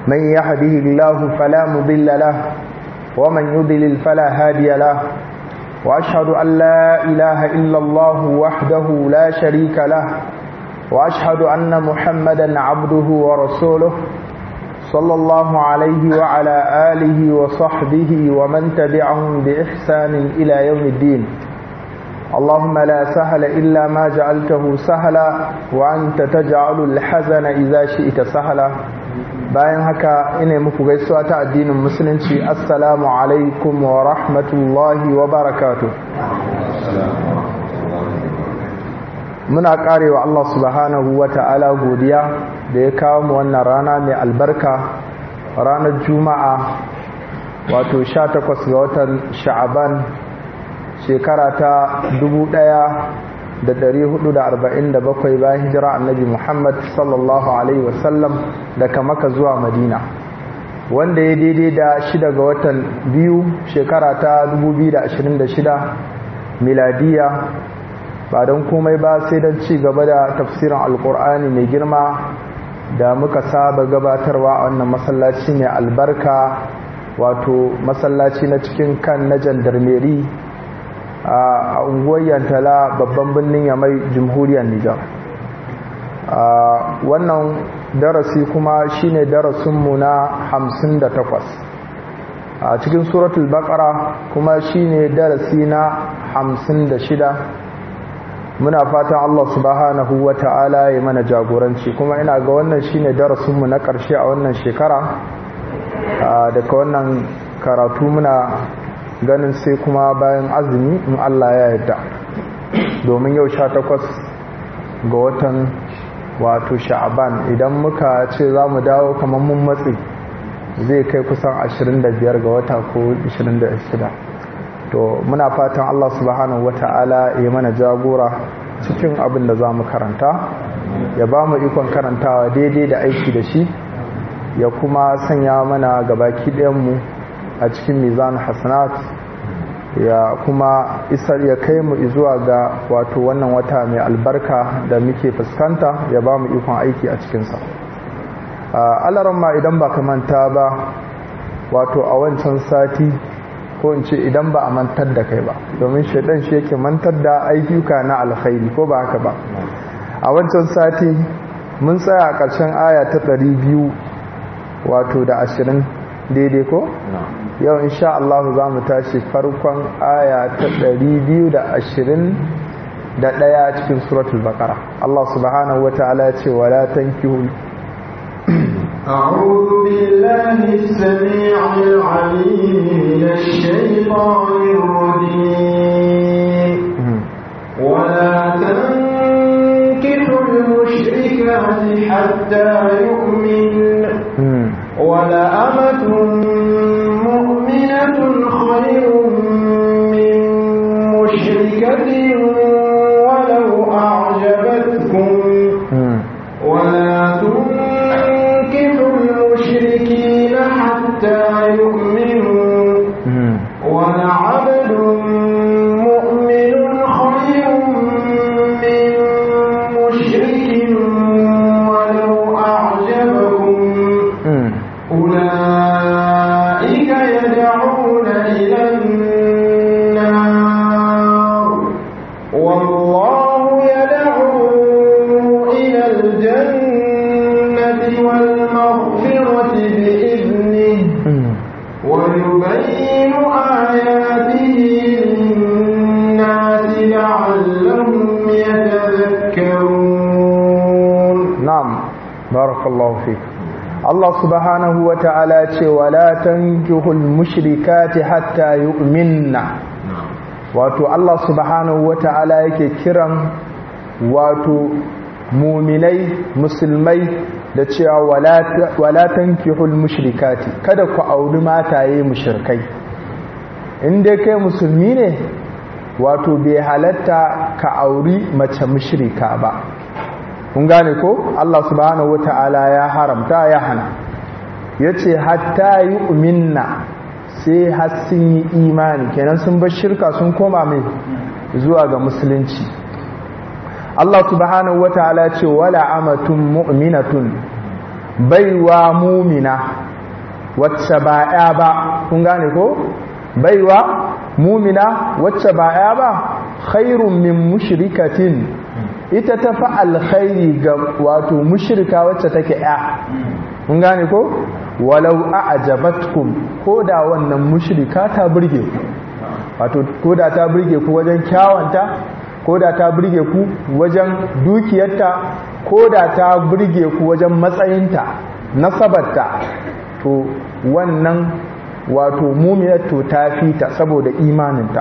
من يهده الله فلا مضل له ومن يضلل فلا هادي له وأشهد أن لا إله إلا الله وحده لا شريك له وأشهد أن محمدا عبده ورسوله صلى الله عليه وعلى آله وصحبه ومن تبعهم بإحسان إلى يوم الدين. اللهم لا سهل إلا ما جعلته سهلا وأنت تجعل الحزن إذا شئت سهلا. bayan haka ina muku gaisuwa ta addinin musulunci, assalamu alaikum wa rahmatullahi wa barakatuh. Muna karewa Allah subhanahu wa ta'ala godiya da ya kawo mu wannan rana mai albarka, ranar juma'a wato 18 ga watan sha'aban shekara ta 1447 bayan hijira annabi Muhammad sallallahu alaihi wasallam daga Makka zuwa Madina, wanda ya daidai da 6 ga watan biyu shekara ta 2026 miladiya. Ba don komai ba sai don ci gaba da tafsirin alkur'ani mai girma da muka saba gabatarwa a wannan masallaci mai albarka, wato masallaci na cikin kan na jandarmeri a unguwar Yantala, babban birnin Yamai, jamhuriyar Nijar. Wannan darasi kuma shine darasinmu na 58 a cikin suratul baqara, kuma shine darasi na 56. Muna fatan Allah subhanahu wa ta'ala ya mana jagoranci, kuma ina ga wannan shine darasinmu na ƙarshe a wannan shekara. Daga wannan karatu muna ganin sai kuma bayan azumi in Allah ya yarda, domin yau 18 ga watan wato sha'aban, idan muka ce za mu dawo kamar mun matsi zai kai kusan 25 ga wata ko 26. to muna fatan Allah subhanahu wata'ala ya mana jagora cikin abin da za mu karanta, ya ba mu ikon karantawa daidai da aiki da shi, ya kuma sanya mana gabaki ɗayanmu a cikin mizan hasanat, ya kuma isar ya kai mu zuwa ga wato wannan wata mai albarka da muke fuskanta, ya ba mu ikon aiki a cikinsa. Alaramma idan ba ka manta ba, wato a wancan sati, ko in ce idan ba a mantar da kai ba, domin shaidan shi yake mantar da ayyuka na alkhairi, ko ba haka ba. A wancan sati mun tsaya a ƙarshen aya ta 200 wato da 20 daidai ko? Yau insha Allah za mu tashi farkon aya ta 221 cikin suratul baqara. Allah subhanahu wataala ya ce wala tankihu أعوذ بالله السميع العليم من الشيطان الرجيم ولا تنكحوا المشركات حتى يؤمن ولأمة مؤمنة خير من مشركة ولو أعجبتكم ولا تنكحوا المشركين حتى يؤمنوا ولعبد مؤمن خير من مشرك ولو أعجبكم أولئك يدعون إلى النار والله يدعو إلى الجنة والمغفرة بإذنه ويبين آياته للناس لعلهم يتذكرون. نعم، بارك الله فيك. Allah subhanahu wa ta'ala ce wala tankihul mushrikati hatta yu'minna. Wato Allah subhanahu wa ta'ala yake kiran wato muminai musulmai da cewa wala tankihul mushrikati, kada ku auri mataye mushrikai. In dai kai musulmi ne, wato bai halatta ka auri mace mushrika ba. Kun gane ko? Allah subhanahu wata'ala ya haramta, ya hana. Yace hatta yu'minna, sai har sun yi imani, kenan sun bar shirka sun koma mai zuwa ga musulunci. Allah subhanahu wata'ala ce wala amatun mu'minatun, baiwa mumina wacce ba ya ba, kun gane ko baiwa mumina wacce ba ya ba khairun min mushrikatin, ita ta fa alkhairi ga wato mushrika wacce take ya, kun gane ko walau a'jabatkum, ko da wannan mushrika ta burge ku, wato ko da ta burge ku wajen kyawanta, ko da ta burge ku wajen dukiyarta, ko da ta burge ku wajen matsayinta nasabarta, to wannan wato mu'minat to ta fita saboda imaninta.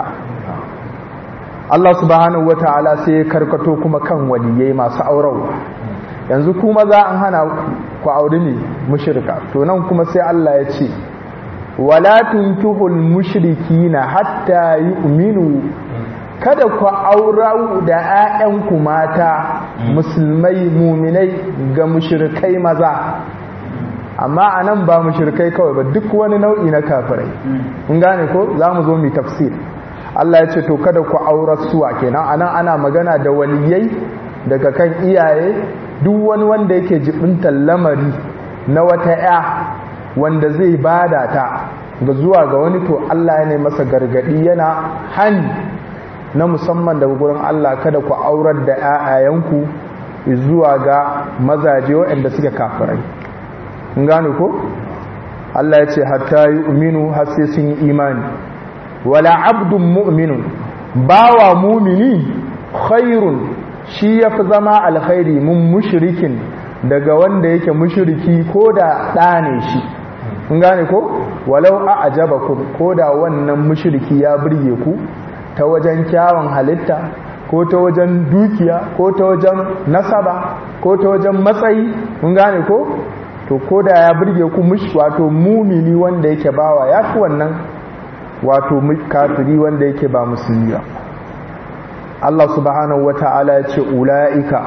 Allah subhanahu wata'ala sai ya karkato kuma kan waliyai masu aurawa. Yanzu kuma za an hana ku aure ne mushrika, to nan kuma sai Allah ya ce wala tunkihul mushrikina hatta yu'minu, kada ku aura da ƴaƴanku mata musulmai muminai ga mushrikai maza. Amma anan ba mushrikai kawai ba, duk wani nau'i na kafirai, kun gane ko zamu zo mu tafsir. Allah ya ce to kada ku aura suwa, kenan anan ana magana da waliyai daga kan iyaye, duk wani wanda yake jibintar lamari na wata ƴa wanda zai bada ta ga zuwa ga wani, to Allah ya ne masa gargadi, yana hani na musamman daga gurin Allah, kada ku aurar da ƴaƴayanku zuwa ga mazaje waɗanda suke kafirai. kun gane ko Allah ya ce hatta yu'minu har sai sun yi imani. Wala abdun mu'minun, bawa mumini khairun, shi yafi zama alkhairi mun mushrikin daga wanda yake mushriki ko da ɗane shi. kun gane ko walau a'jabakum, ko da wannan mushriki ya burge ku ta wajen kyawun halitta, ko ta wajen dukiya, ko ta wajen nasaba, ko ta wajen matsayi, kun gane ko to ko da ya burge ku wato mumini wanda yake bawa ya fi wannan wato kafiri wanda yake ba musulmi ba. Allah subhanahu wata'ala ya ce ula'ika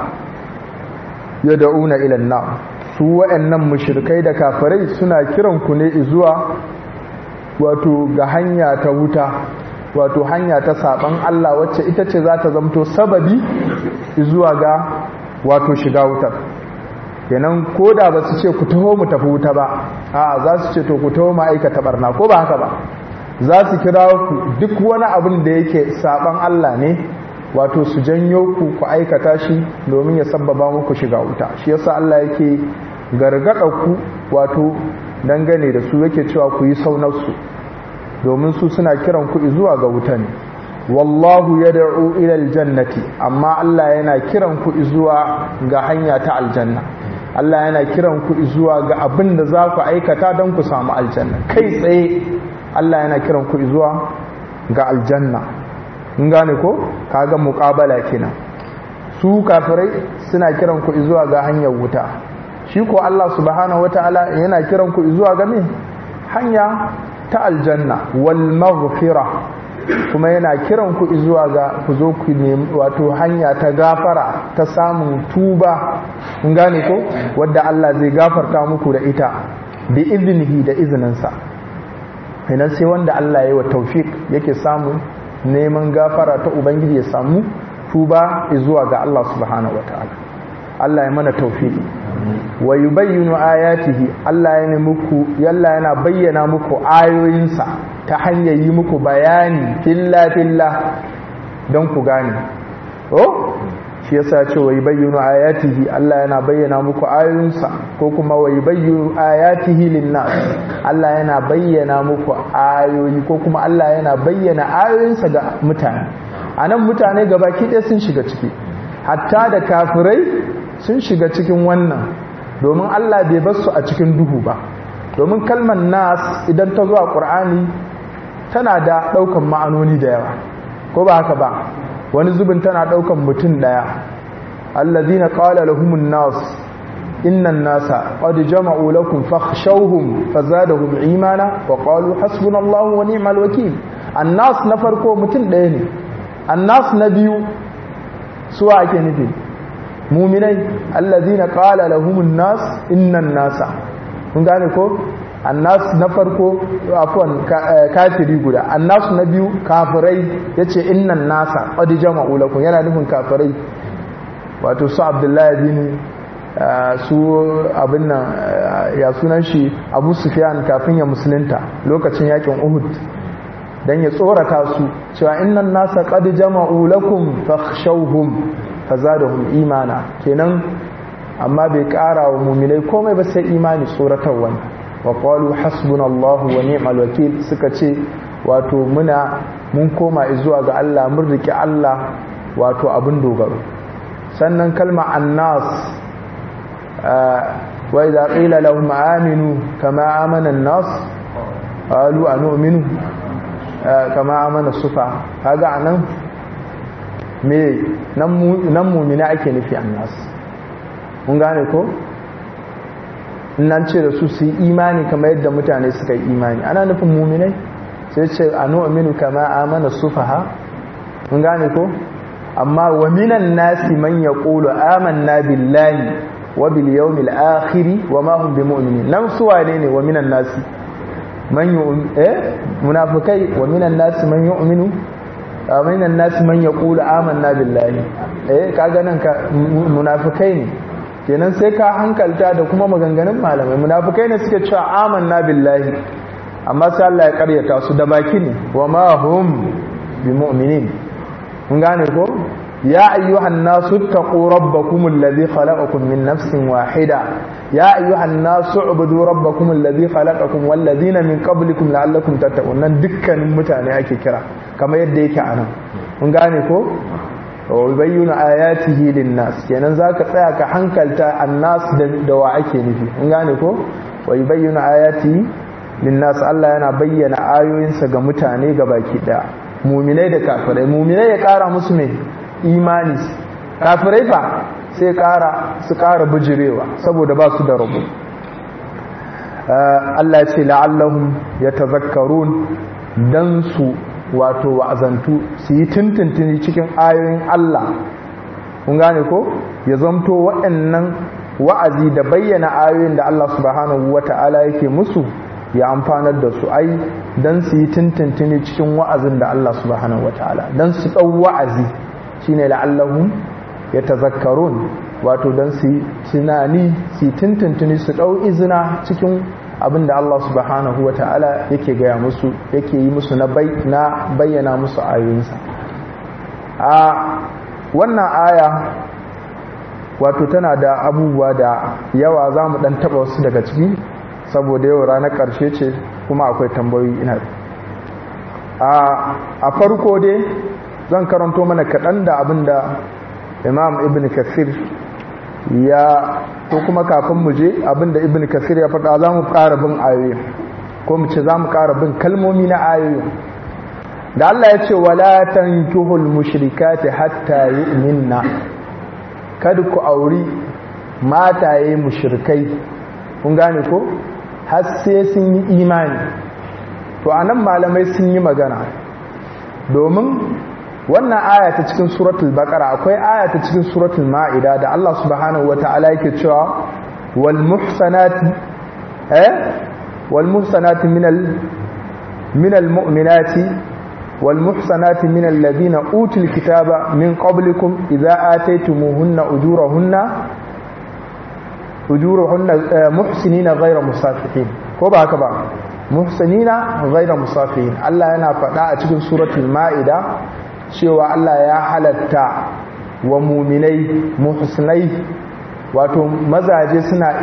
yad'una ila an-nar, su wa'annan mushrikai da kafirai suna kiran ku ne zuwa wato ga hanya ta wuta, wato hanya ta saban Allah wacce ita ce za ta zamto sababi zuwa ga wato shiga wutar. kenan koda ba su ce ku taho mu tafi wuta ba, a za su ce to ku taho mu aikata barna, ko ba haka ba, za su kira ku duk wani abin da yake saban Allah ne, wato su janyo ku ku aikata shi domin ya sabbaba muku shiga wuta. shi yasa Allah yake gargada ku wato dangane da su, yake cewa ku yi saunarsu domin su suna kiran ku zuwa ga wuta ne. wallahu yad'u ila aljannati, amma Allah yana kiran ku zuwa ga hanya ta aljanna. Allah yana kiran ku zuwa ga abin da za ku aikata don ku samu aljanna kai tsaye. Allah yana kiran ku zuwa ga aljanna. kun gane ko kaga muqabala kenan, su kafirai suna kiran ku zuwa ga hanyar wuta, shi ko Allah subhanahu wataala yana kiran ku zuwa ga me hanya ta aljanna wal maghfira, kuma yana kiran ku zuwa ga ku zo ku nemi wato hanya ta gafara, ta samun tuba, kun gane ko wanda Allah zai gafarta muku da ita bi iznihi, da izininsa. Idan sai wanda Allah ya yi wa tawfik yake samu neman gafara ta ubangiji, ya samu tuba zuwa ga Allah subhanahu wataala. Allah ya mana tawfiki. wa yubayyinu ayatihi, Allah yana bayyana muku ayoyinsa ta hanyar yi muku bayani filla don ku gane. shi yasa ce wa yubayyinu ayatihi, Allah yana bayyana muku ayoyinsa, ko kuma wa yubayyinu ayatihi linnas, Allah yana bayyana muku ayoyi, ko kuma Allah yana bayyana ayoyinsa ga mutane. anan mutane gabaki ɗaya sun shiga ciki, hatta da kafirai sun shiga cikin wannan, domin Allah bai bar su a cikin duhu ba. domin kalmar nas idan ta zo a Qur'ani tana da daukan ma'anoni da yawa, ko ba haka ba? wani zubin tana daukan mutum daya. allazina qala lahumun nas innan nasa qad jama'u lakum fakhshawhum fazadahum imana wa qalu hasbunallahu wa ni'mal wakeel. annas na farko mutum daya ne. annas na biyu suwa ake nufi? mu'minai. allazina qala lahumun nas innan nasa, kun gane ko? annas na farko afwan kafiri guda, annas na biyu kafirai, yace innan nasa qad jama'u lakum, yana nufin kafirai, wato su Abdullahi bin su abin nan ya sunan shi Abu Sufyan kafin ya musulunta lokacin yakin Uhud dan ya tsorata su cewa innan nasa qad jama'u lakum fakhshawhum fazadahum imana kenan amma bai kara wa mu'minai komai ba sai imani tsoratarwa wa qalu hasbunallahu wa ni'mal wakeel suka ce wato mun koma zuwa ga Allah mun riki Allah wato abin dogaro sannan kalma annas wa idza qila lahum aminu kama amana an-nas qalu anu'minu kama amana sufa kaga anan me nan mu'mina ake nufi annas mun gane ko nan ce da su su yi imani kamar yadda mutane suka yi imani ana nufin mu'minai sai ce anu'minu kama amana sufaha mun gane ko amma wa minan nasi man yaqulu amanna billahi wa bil yawmil akhir wa ma hum bimu'minin nan su wane ne wa minan nasi man munafikai wa minan nasi man yu'minu minan nasi man yaqulu amanna billahi kaga nan ka munafikai ne kenan sai ka hankalta da kuma maganganun malamai munafikai ne suke cewa amanna billahi amma sai Allah ya karyata su da baki ne wa ma hum bimu'minin mun gane ko ya ayyuhan nasu taqu rabbakum alladhi khalaqakum min nafsin wahida ya ayyuhan nasu ubudu rabbakum alladhi khalaqakum wal ladina min qablikum la'allakum tattaqun nan dukkanin mutane ake kira kamar yadda yake anan mun gane ko wa bayyana ayatihi lin-nas kenan zaka tsaya ka hankalta annas da wa ake nufi mun gane ko wa bayyana ayatihi lin-nas Allah yana bayyana ayoyinsa ga mutane gabaki daya mu'minai da kafirai mu'minai ya kara musu mai imani kafirai fa sai su kara bijirewa saboda ba su da rabo Allah ya ce la'allahum yatazakkarun dan su wato wa'azantu su yi tuntuntuni cikin ayoyin Allah kun gane ko ya zamto waɗannan wa'azi da bayyana ayoyin da Allah subhanahu wata'ala yake musu ya amfanar da su ai dan su yi tuntuntuni cikin wa'azin da Allah subhanahu wata'ala dan su dau wa'azi shine la'allahum yatazakkarun wato dan su tunani su tuntuntuni su dau izina cikin abinda Allah subhanahu wata'ala yake gaya musu yake yi musu na bayyana musu ayoyinsa a wannan aya wato tana da abubuwa da yawa za mu dan taba wasu daga ciki saboda yau ranar karshe ce kuma akwai tambayoyi ina a farko dai zan karanto mana kaɗan da abinda Imam Ibn Kathir ya ko kuma kafin mu je abinda Ibn Kathir ya faɗa za mu ƙara bin ayoyi ko mu ce za mu ƙara bin kalmomi na ayoyi da Allah ya ce wala tankihul mushrikati hatta yu'minna kada ku auri mataye mushrikai kun gane ko har sai sun yi imani to anan malamai sun yi magana domin wannan aya ta cikin suratul baqara akwai aya ta cikin suratul maida da Allah subhanahu wataala yake cewa wal muhsanati minal mu'minati wal muhsanati minal ladina utul kitaba min qablikum idza ataytumuhunna ujurahunna muhsinina ghayra musafihin ko ba haka ba muhsinina ghayra musafihin Allah yana faɗa a cikin suratul maida cewa Allah ya halatta wa muminai muhsinai wato mazaje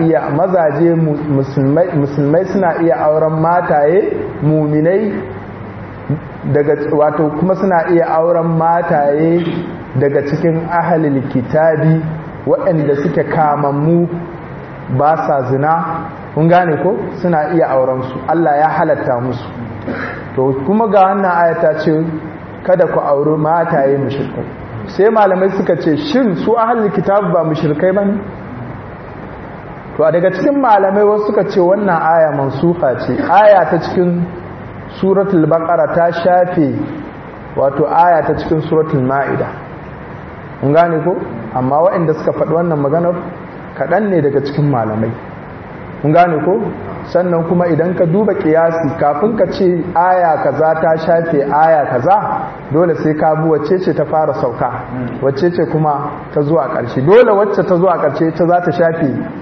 musulmai suna iya auren mataye muminai daga wato kuma suna iya auren mataye daga cikin ahlul kitabi waɗanda suke kamammu ba sa zina kun gane ko suna iya auren su Allah ya halatta musu to kuma ga wannan ayata ce kada ku auri mataye mushrikai sai malamai suka ce shin su ahlul kitab ba mushrikai bane to daga cikin malamai wasu suka ce wannan aya mansuha ce aya ta cikin suratul baqara ta shafe wato aya ta cikin suratul maida kun gane ko amma waɗanda suka faɗi wannan maganar kaɗan ne daga cikin malamai kun gane ko sannan kuma idan ka duba kiyasi kafin ka ce aya kaza ta shafe aya kaza dole sai ka bi wacce ce ta fara sauka wacce ce kuma ta zuwa ƙarshe dole wacce ta zuwa ƙarshe ta za ta shafe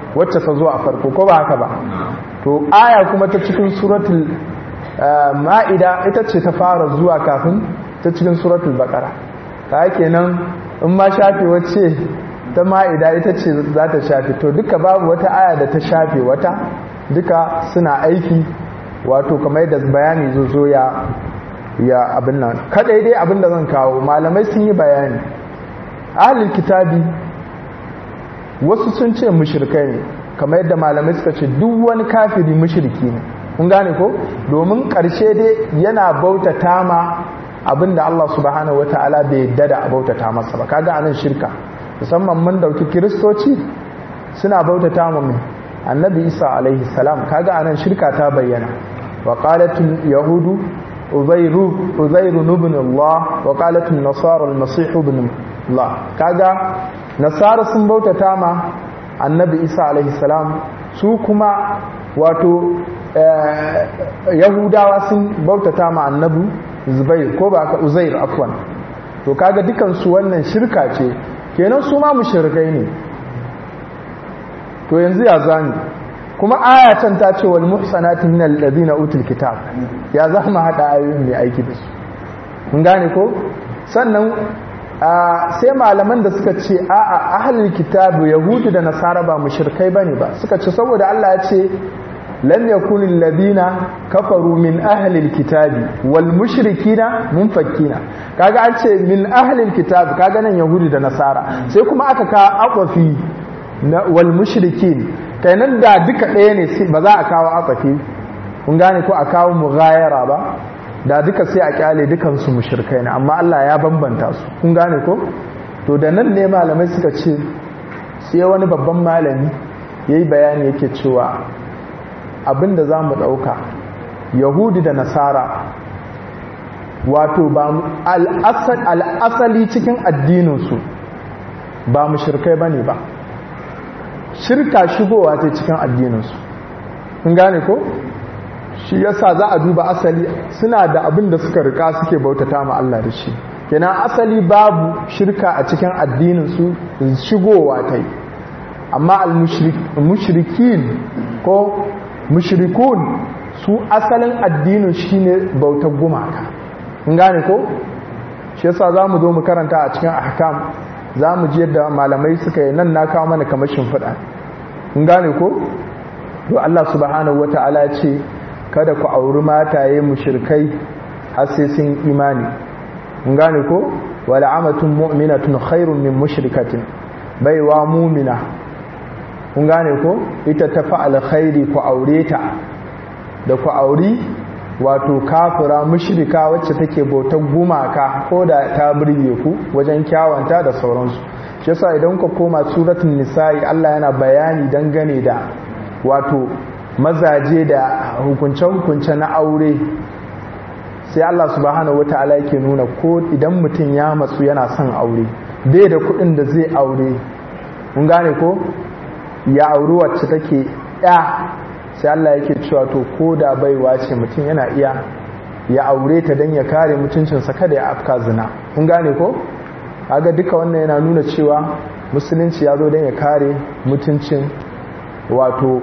wacce ta zo a farko ko ba haka ba to aya kuma ta cikin suratul ma'ida ita ce ta fara zuwa kafin ta cikin suratul baqara ta kenan in ma shafe wacce ta ma'ida ita ce za ta shafe to duka babu wata aya da ta shafe wata duka suna aiki wato kamar da bayani zo ya abin nan kadai dai abin da zan kawo malamai sun yi bayani ahlul kitabi wasu sun ce mushrikai ne kamar yadda malamai suka ce duk wani kafiri mushriki ne kun gane ko domin karshe dai yana bautata ma abinda Allah subhanahu wataala bai yadda da bautata masa ba kaga anan shirka musamman mun dauki kristoci suna bautata ma annabi Isa alaihi salam kaga anan shirka ta bayyana wa qalatul yahudu uzairu ibn Allah wa qalatul nasara al-masih ibn Allah kaga nasara sun bautata ma annabi Isa alaihi salam su kuma wato yahudawa sun bautata ma annabi Zubair ko ba ka Uzair afwan to kaga dukan su wannan shirka ce kenan su ma mushrikai ne to yanzu ya zani kuma ayatan ta ce wal muhsanati minal ladina utul kitab ya za mu hada ayoyin mai aiki da su mun gane ko sannan sai malaman da suka ce a'a ahlul kitab yahudu da nasara ba mushrikai bane ba suka ce saboda Allah ya ce lam yakun alladhina kafaru min ahlil kitabi wal mushrikina munfakkina kaga an ce min ahlil kitab kaga nan yahudu da nasara sai kuma aka ka aqafi wal mushrikin kainan da duka ɗaya ne ba za a kawo aqafi kun gane ko a kawo mughayara ba da duka sai a kyale dukan su mushrikai ne amma Allah ya bambanta su kun gane ko to da nan ne malamai suka ce sai wani babban malami yayi bayani yake cewa abinda za mu ɗauka yahudi da nasara wato ba al'asali cikin addininsu ba mushrikai ba ne ba shirka shigowa ce cikin addininsu kun gane ko shi yasa za a duba asali suna da abin da suka rika suke bautata ma Allah da shi kenan asali babu shirka a cikin addininsu shigowa ta yi amma al-mushrikin ko mushrikun su asalin addinin shine bautar gumaka kun gane ko shi yasa zamu zo mu karanta a cikin ahkam zamu ji yadda malamai suka yi nan na kawo mana kamar shimfiɗa kun gane ko to Allah subhanahu wataala ya ce kada ku auri mataye mushrikai har sai sun imani kun gane ko wala amatun mu'minatun khairun min mushrikatin baiwa mu'mina kun gane ko ita ta fa alkhairi ku aure ta da ku auri wato kafira mushrika wacce take bautar gumaka ko da ta burge ku wajen kyawanta da sauransu shi yasa idan ka koma suratul nisa'i Allah yana bayani dangane da wato mazaje da hukunce-hukunce na aure sai Allah subhanahu wataala yake nuna ko idan mutum ya matsu yana son aure bai da kuɗin da zai aure kun gane ko ya auri wacce take sai Allah yake cewa to ko da baiwa ce mutum yana iya ya aure ta don ya kare mutuncinsa kada ya afka zina kun gane ko kaga duka wannan yana nuna cewa musulunci ya zo don ya kare mutuncin wato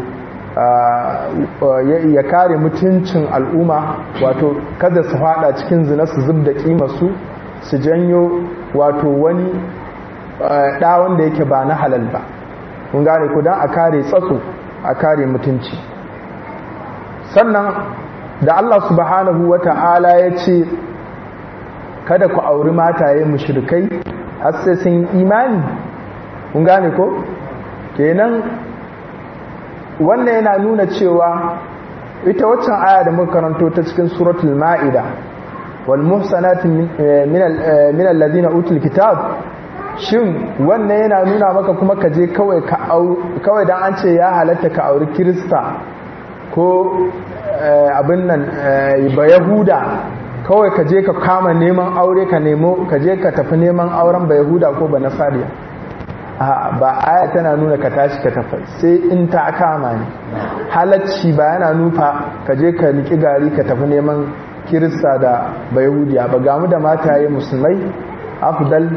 ya kare mutuncin al'umma wato kada su fada cikin zina su zub da kimarsu su janyo wato wani ɗa wanda yake ba na halal ba kun gane ku don a kare tsatso a kare mutunci sannan da Allah subhanahu wata'ala ya ce kada ku auri mataye mushrikai har sai sun imani kun gane ko kenan wannan yana nuna cewa ita waccan aya da muka karanto ta cikin suratul ma'ida wal muhsanatu min alladhina utul kitab shin wannan yana nuna maka kuma ka je kawai dan an ce ya halatta ka auri kirista ko abin nan ba yahuda kawai ka je ka kama neman aure ka je ka tafi neman auren ba yahuda ko ba nasariya ba aya tana nuna ka tashi ka tafi sai in ta kama ne halacci ba yana nufa ka je ka niki gari ka tafi neman kirista da ba yahudiya ba gamu da mataye musulmai afdal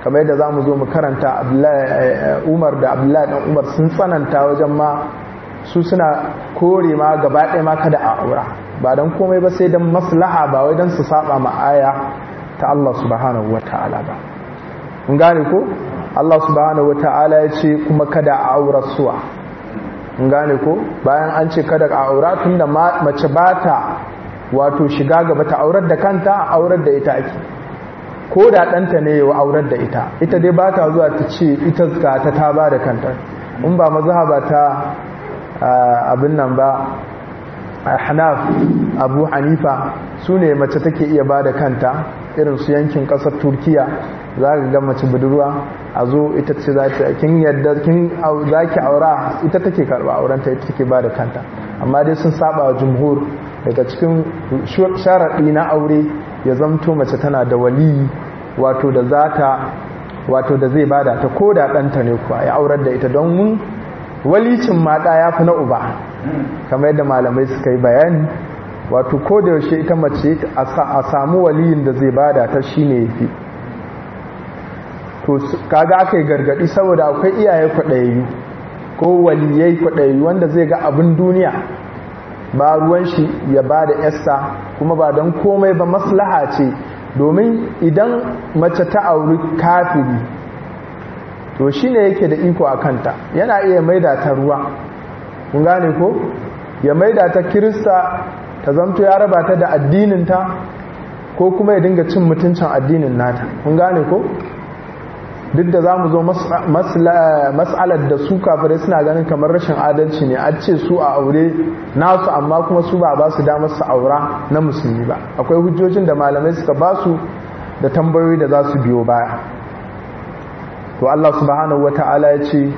kamar yadda zamu zo mu karanta Umar da Abdullahi dan Umar sun tsananta wajen ma su suna kore ma gaba ɗaya ma kada a aura ba dan komai ba sai dan maslaha ba wai dan su saba ma aya ta Allah subhanahu wataala ba mun gane ko Allah subhanahu wataala ya ce kuma kada a aura suwa mun gane ko bayan an ce kada a aura tunda mace bata wato shiga gaba ta aurar da kanta aurar da ita ake ko da ɗanta ne ya aurar da ita dai ba ta zuwa ta ce ita ta ba da kanta in ba mazhaba ta abin nan ba Hanaf Abu Hanifa su ne mace take iya ba da kanta irin su yankin ƙasar Turkiya za ka ga mace budurwa a zo ita ce za ta kin yadda za ki aura ita take karɓa aurenta ita take ba da kanta amma dai sun saba wa jumhur daga cikin sharaɗi na aure ya zamto mace tana da waliyi wato da zai bada ta ko da ɗanta ne kuwa ya aurar da ita don mun walicin maɗa ya fi na uba kamar yadda malamai suka yi bayani wato ko da yaushe ita mace a samu waliyin da zai bada ta shine yafi to kaga aka yi gargaɗi saboda akwai iyaye kwaɗayayyu ko waliyai kwaɗayayyu wanda zai ga abin duniya ba ruwan shi ya ba da yasta kuma ba don komai ba maslaha ce domin idan mace ta auri kafiri to shi ne yake da iko a kanta yana iya maida ta ruwa kun gane ko ya maida ta kirista ta zamto ya raba ta da addininta ko kuma ya dinga cin mutuncin addinin nata kun gane ko duk da za mu zo mas'alar da su kafirai suna ganin kamar rashin adalci ne a ce su a aure nasu amma kuma su ba su damar su aura na musulmi ba akwai hujjojin da malamai suka ba su da tambayoyi da za su biyo baya to Allah subhanahu wata'ala ya ce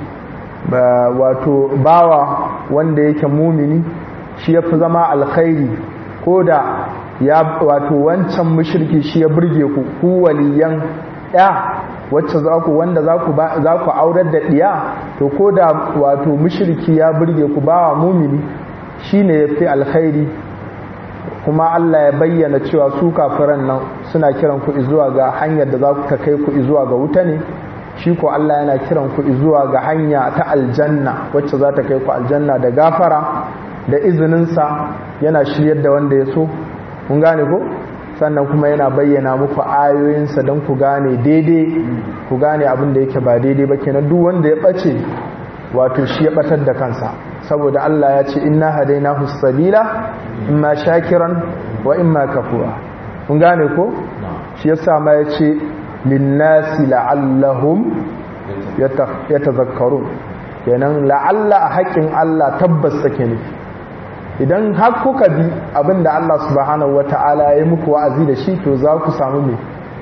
wato bawa wanda yake mumini shi ya fi zama alkhairi ko da ya wato wancan mushriki shi ya burge ku waliyan ya wacce wanda za ku aurar da ɗiya to ko da wato mushriki ya burge ku bawa mumini shine yafi alkhairi kuma Allah ya bayyana cewa su kafiran nan suna kiran ku zuwa ga hanyar da za ku ta kai ku zuwa ga wuta ne shi ko Allah yana kiran ku zuwa ga hanya ta aljanna wacce za ta kai ku aljanna da gafara da izininsa yana shiryar da wanda ya so kun gane ko sannan kuma yana bayyana muku ayoyinsa don ku gane daidai ku gane abin da yake ba daidai ba kenan duk wanda ya bace wato shi ya batar da kansa saboda Allah ya ce inna hadainahu sabila imma shakiran wa imma kafura kun gane ko shi yasa ma ya ce linnasi la'allahum yatazakkarun kenan la'alla a haƙin Allah tabbas take nufi idan har kuka bi abinda Allah subhanahu wata'ala ya muku wa'azi da shi to za ku samu me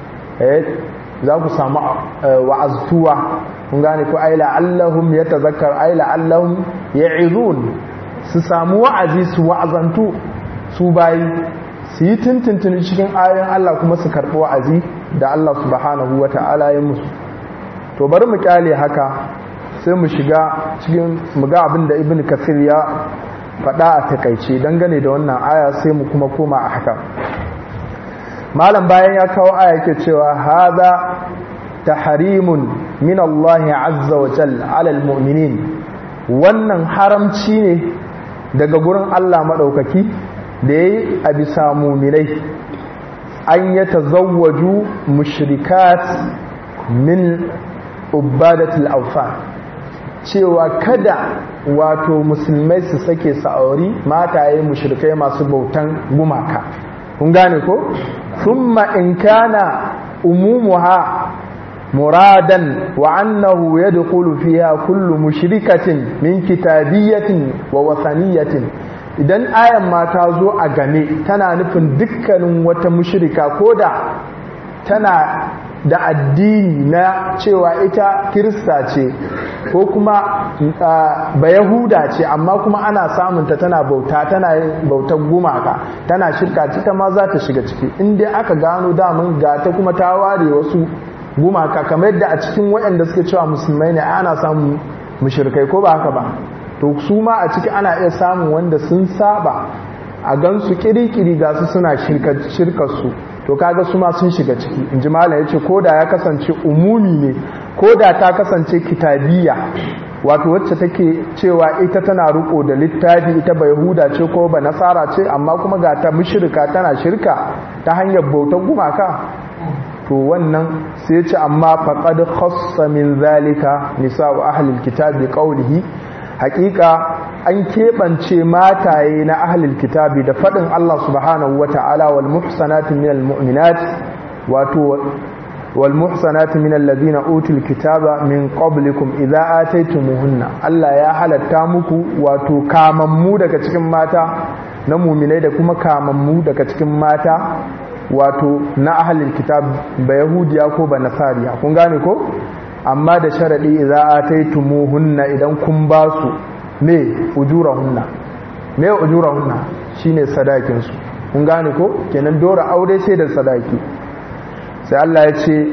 za ku samu wa'aztuwa kun gane ko ai la'allahum yatazakkar ai la'allahum ya'izun su samu wa'azi su wa'azantu su bayi su yi tuntuntuni cikin ayoyin Allah kuma su karɓi wa'azi da Allah subhanahu wata'ala ya musu to bari mu kyale haka sai mu shiga cikin mu ga abinda Ibn Kathir ya faɗa a takaice dangane da wannan aya sai mu kuma koma a haka malam bayan ya kawo aya yake cewa hadha tahrimun min Allah azza wa jalla ala almu'minin wannan haramci ne daga gurin Allah madaukaki da yayi a bisa mu'minai an yatazawwaju mushrikat min ubadatil awthan cewa kada wato musulmai su sake sa'auri mataye mushrikai masu bautan gumaka kun gane ko thumma in kana umumuha muradan wa annahu yadkhulu fiha kullu mushrikatin min kitabiyatin wa wasaniyatin idan ayan ma ta zo a game tana nufin dukkanin wata mushrika koda tana da addini na cewa ita kirista ce ko kuma ba yahuda ce amma kuma ana samunta tana bauta tana yin bautar gumaka tana shirka ta ma za ta shiga ciki inda aka gano damun ga ta kuma ta ware wasu gumaka kamar yadda a cikin waɗanda suke cewa musulmai ne ana samun mushrikai ko ba haka ba to su ma a ciki ana iya samun wanda sun saba a gansu kirikiri ga su suna shirkar su to kaga su ma sun shiga ciki inji malam yace koda ya kasance umumi ne koda ta kasance kitabiyya wato wacce take cewa ita tana riko da littafi ita ba yahuda ce ko ba nasara ce amma kuma ga ta mushrika tana shirka ta hanyar bautar gumaka to wannan sai yace amma faqad khassa min zalika nisa'u ahlil kitabi qawlihi haqiqa an keɓance mataye na ahlil kitabi da faɗin Allah subhanahu wata'ala wal muhsanatu minal mu'minat wato wal muhsanatu minal ladina utul kitaba min qablikum idza ataytumuhunna Allah ya halatta muku wato kamammu daga cikin mata na mu'minai da kuma kamammu daga cikin mata wato na ahlil kitab ba yahudiya ko ba nasariya kun gane ko amma da sharadi idza ataytumuhunna idan kun ba su me ujurahunna shine sadakin su kun gane ko kenan dora aure sai da sadaki sai Allah ya ce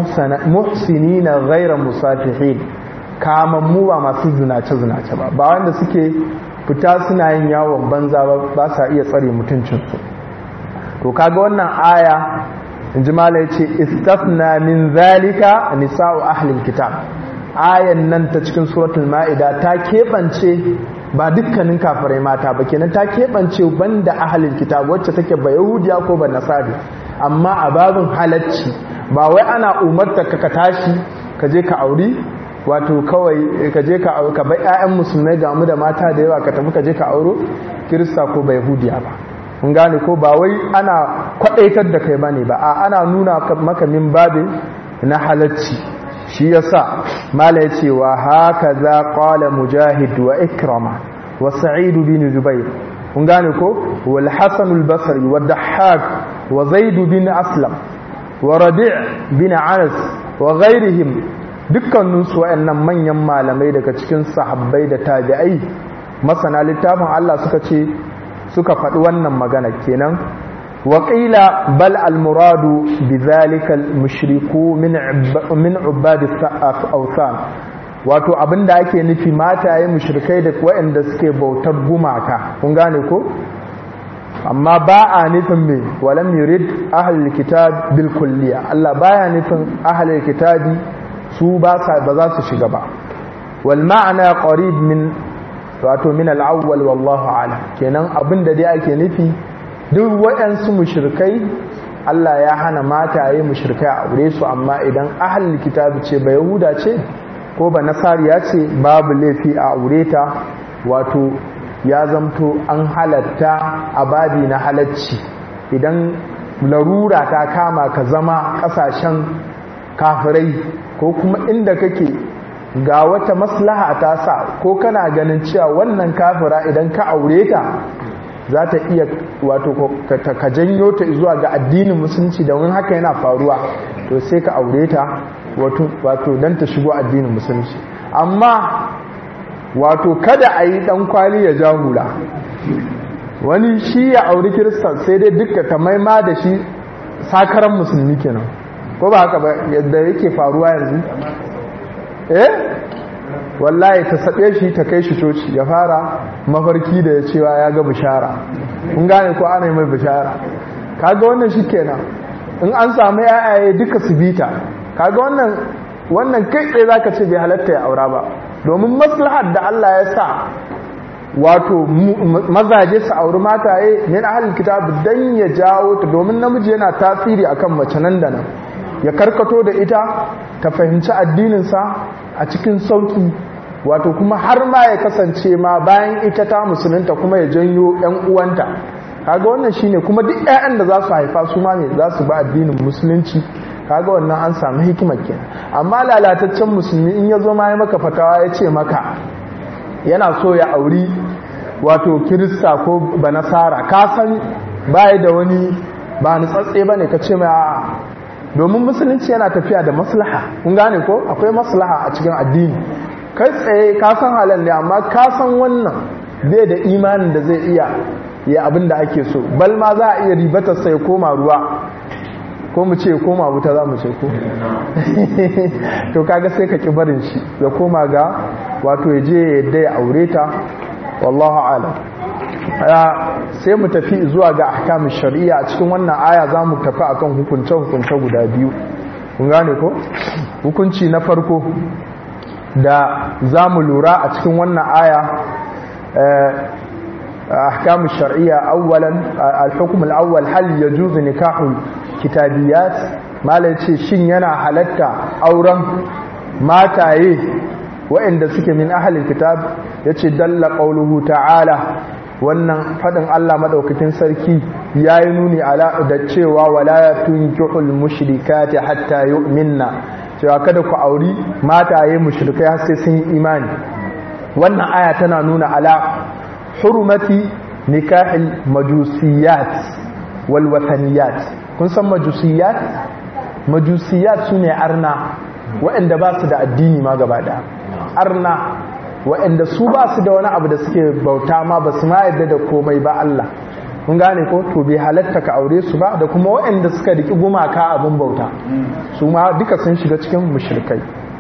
muhsinina ghayra musafihin kamammu ba masu zinace ba wanda suke fita suna yin yawon banza ba sa iya tsare mutuncin su to kaga wannan aya inji mala yace istafna min zalika nisa'u ahlil kitab ayan nan ta cikin suratul ma'ida ta kebance ba dukkanin kafirai mata ba kenan ta kebance banda ahlil kitab wacce take ba yahudiya ko ba nasari amma a babin halacci ba wai ana umarta ka tashi ka je ka auri wato kawai ka je ka bai ƴaƴan musulmai ga mu da mata da yawa ka tafi ka je ka auro kirista ko ba yahudiya ba mun gane ko ba wai ana kwadaitar da kai bane ba a ana nuna maka min babin na halacci shi yasa mala yace wa hakaza qala mujahid wa ikrama wa sa'id bin jubair kun gane ko wal hasan al basri wa dahhak wa zaid bin aslam wa radi' bin anas wa ghayrihim dukkanin su wayannan manyan malamai daga cikin sahabbai da tabi'ai masana littafin Allah suka faɗi wannan magana kenan وقيل بل المراد بذلك المشركو من عباد الأوثان wato abinda ake nufi mataye mushrikai da waɗanda suke bautar gumaka kun gane ko amma ba a nufin me walam yurid ahlul kitab bil kulliya Allah baya nufin ahlul kitabi su ba za su shiga ba wal ma'ana qarib min wato min al-awwal wallahu a'lam kenan abinda dai ake nufi duk waɗansu mushrikai Allah ya hana mataye mushrikai a aure su amma idan ahlul kitabi ce ba yahuda ce ko ba nasariya ce babu laifi a aure ta wato ya zamto an halatta a babi na halacci idan larura ta kama ka zama kasashen kafirai ko kuma inda kake ga wata maslaha ta sa ko kana ganin cewa wannan kafira idan ka aure ta za ta iya wato ka janyo ta zuwa ga addinin musulunci da wani haka yana faruwa to sai ka aure ta wato dan ta shigo addinin musulunci amma wato kada a yi dan kwali ya ja hula wani shi ya auri kirista sai dai duka ta maima da shi sakaran musulmi kenan ko ba haka ba yadda yake faruwa yanzu wallahi ta saɓe shi ta kai shi coci ya fara mafarki da ya cewa ya ga bishara kun gane ko ana yi mai bishara kaga wannan shi kenan in an samu yayaye duka su bita kaga wannan kai tsaye zaka ce bai halatta ya aura ba domin maslahar da Allah ya sa wato mazaje su auri mataye min ahlul kitab dan ya jawo ta domin namiji yana tasiri akan mace nan da nan ya karkato da ita ta fahimci addininsa a cikin sauki wato kuma har ma ya kasance ma bayan ita ta musulunta kuma ya janyo ƴan uwanta kaga wannan shine kuma duk ƴaƴan da za su haifa su ma ne za su ba addinin musulunci kaga wannan an samu hikimar kenan amma lalataccen musulmi in ya zo ma ya maka fatawa ya ce maka yana so ya auri wato kirista ko banasara ka san baya da wani ba nutsatse bane ka ce mai a'a domin musulunci yana tafiya da maslaha kun gane ko akwai maslaha a cikin addini kai tsaye ka san halal ne amma ka san wannan bai da imanin da zai iya ya abin da ake so bal ma za a iya ribatar sai koma ruwa ko mu ce koma wuta za mu ce ko to kaga sai ka ki barin shi ya koma ga wato ya je yadda ya aure ta wallahu a'lam sai mu tafi zuwa ga ahkamu shari'a. A cikin wannan aya za mu tafi akan hukunce guda biyu. Kun gane ko? Hukunci na farko da za mu lura a cikin wannan aya ahkamu shari'a. Awwalan al-hukm al-awwal hal yajuzu nikahul kitabiyat, malai ce shin yana halatta auren mataye waɗanda suke min ahlil kitab. Yace dalla qauluhu ta'ala, wannan fadin Allah madaukakin sarki yayi nuni ala da cewa wala tunkihul mushrikati hatta yu'minna, cewa kada ku auri mataye mushrikai har sai sun yi imani. Wannan aya tana nuna ala hurmati nikahil majusiyat wal wathaniyat. Kun san majusiyat? Majusiyat sune arna waɗanda ba su da addini ma gaba ɗaya. Arna waɗanda su ba su da wani abu da suke bauta ma, ba su ma yadda da komai ba Allah. Kun gane ko? To bai halatta ka aure su ba, da kuma waɗanda suka riki gumaka abin bauta, su ma duka sun shiga cikin mushrikai.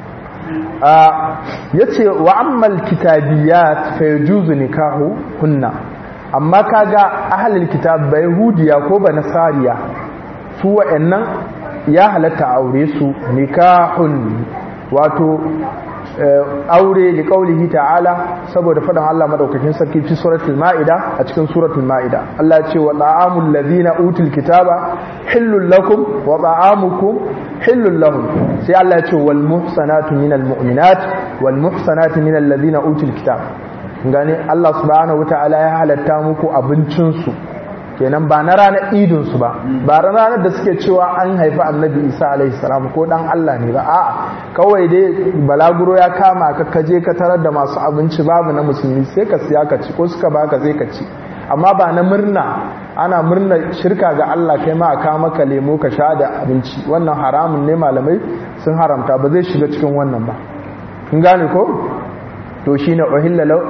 Yace wa ammal kitabiyat fa yajuzu nikahu hunna, amma kaga ahlul kitab ba yahudiya ko ba nasariya, su waɗannan ya halatta aure su nikahun, wato aure li qaulihi ta'ala, saboda fadan Allah madaukakin sarki fi suratul maida. A cikin suratul maida Allah ya ce wa ta'amul ladina utul kitaba hillul lakum wa ta'amukum hillul lahum. Sai Allah ya ce wal muhsanatu minal mu'minat wal muhsanatu minal ladina utul kitab. Gane Allah subhanahu wata'ala ya halatta muku abincin su, kenan ba na ranar idin su ba ranar da suke cewa an haifi annabi Isa alaihi salam ko dan Allah ne ba, a'a kawai dai balaguro ya kama ka kaje ka tarar da masu abinci babu na musulmi sai ka siya ka ci, ko suka baka sai ka ci, amma ba na murna, ana murna shirka ga Allah kai ma aka maka lemo ka sha da abinci. Wannan haramun ne, malamai sun haramta, ba zai shiga cikin wannan ba. kun gane ko to shine uhilla law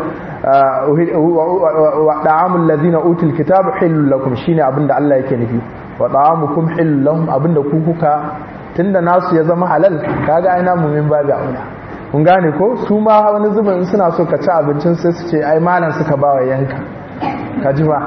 wa da'amul ladina utul kitaba hillul lakum, shine abinda Allah yake nufi, wa da'amukum hillul lahum, abinda ku kuka tunda nasu ya zama halal, kaga ai namu min babu auna. kun gane ko su ma wani zubin suna so ka ci abincin sai su ce ai malam suka bawa yanka, ka ji ba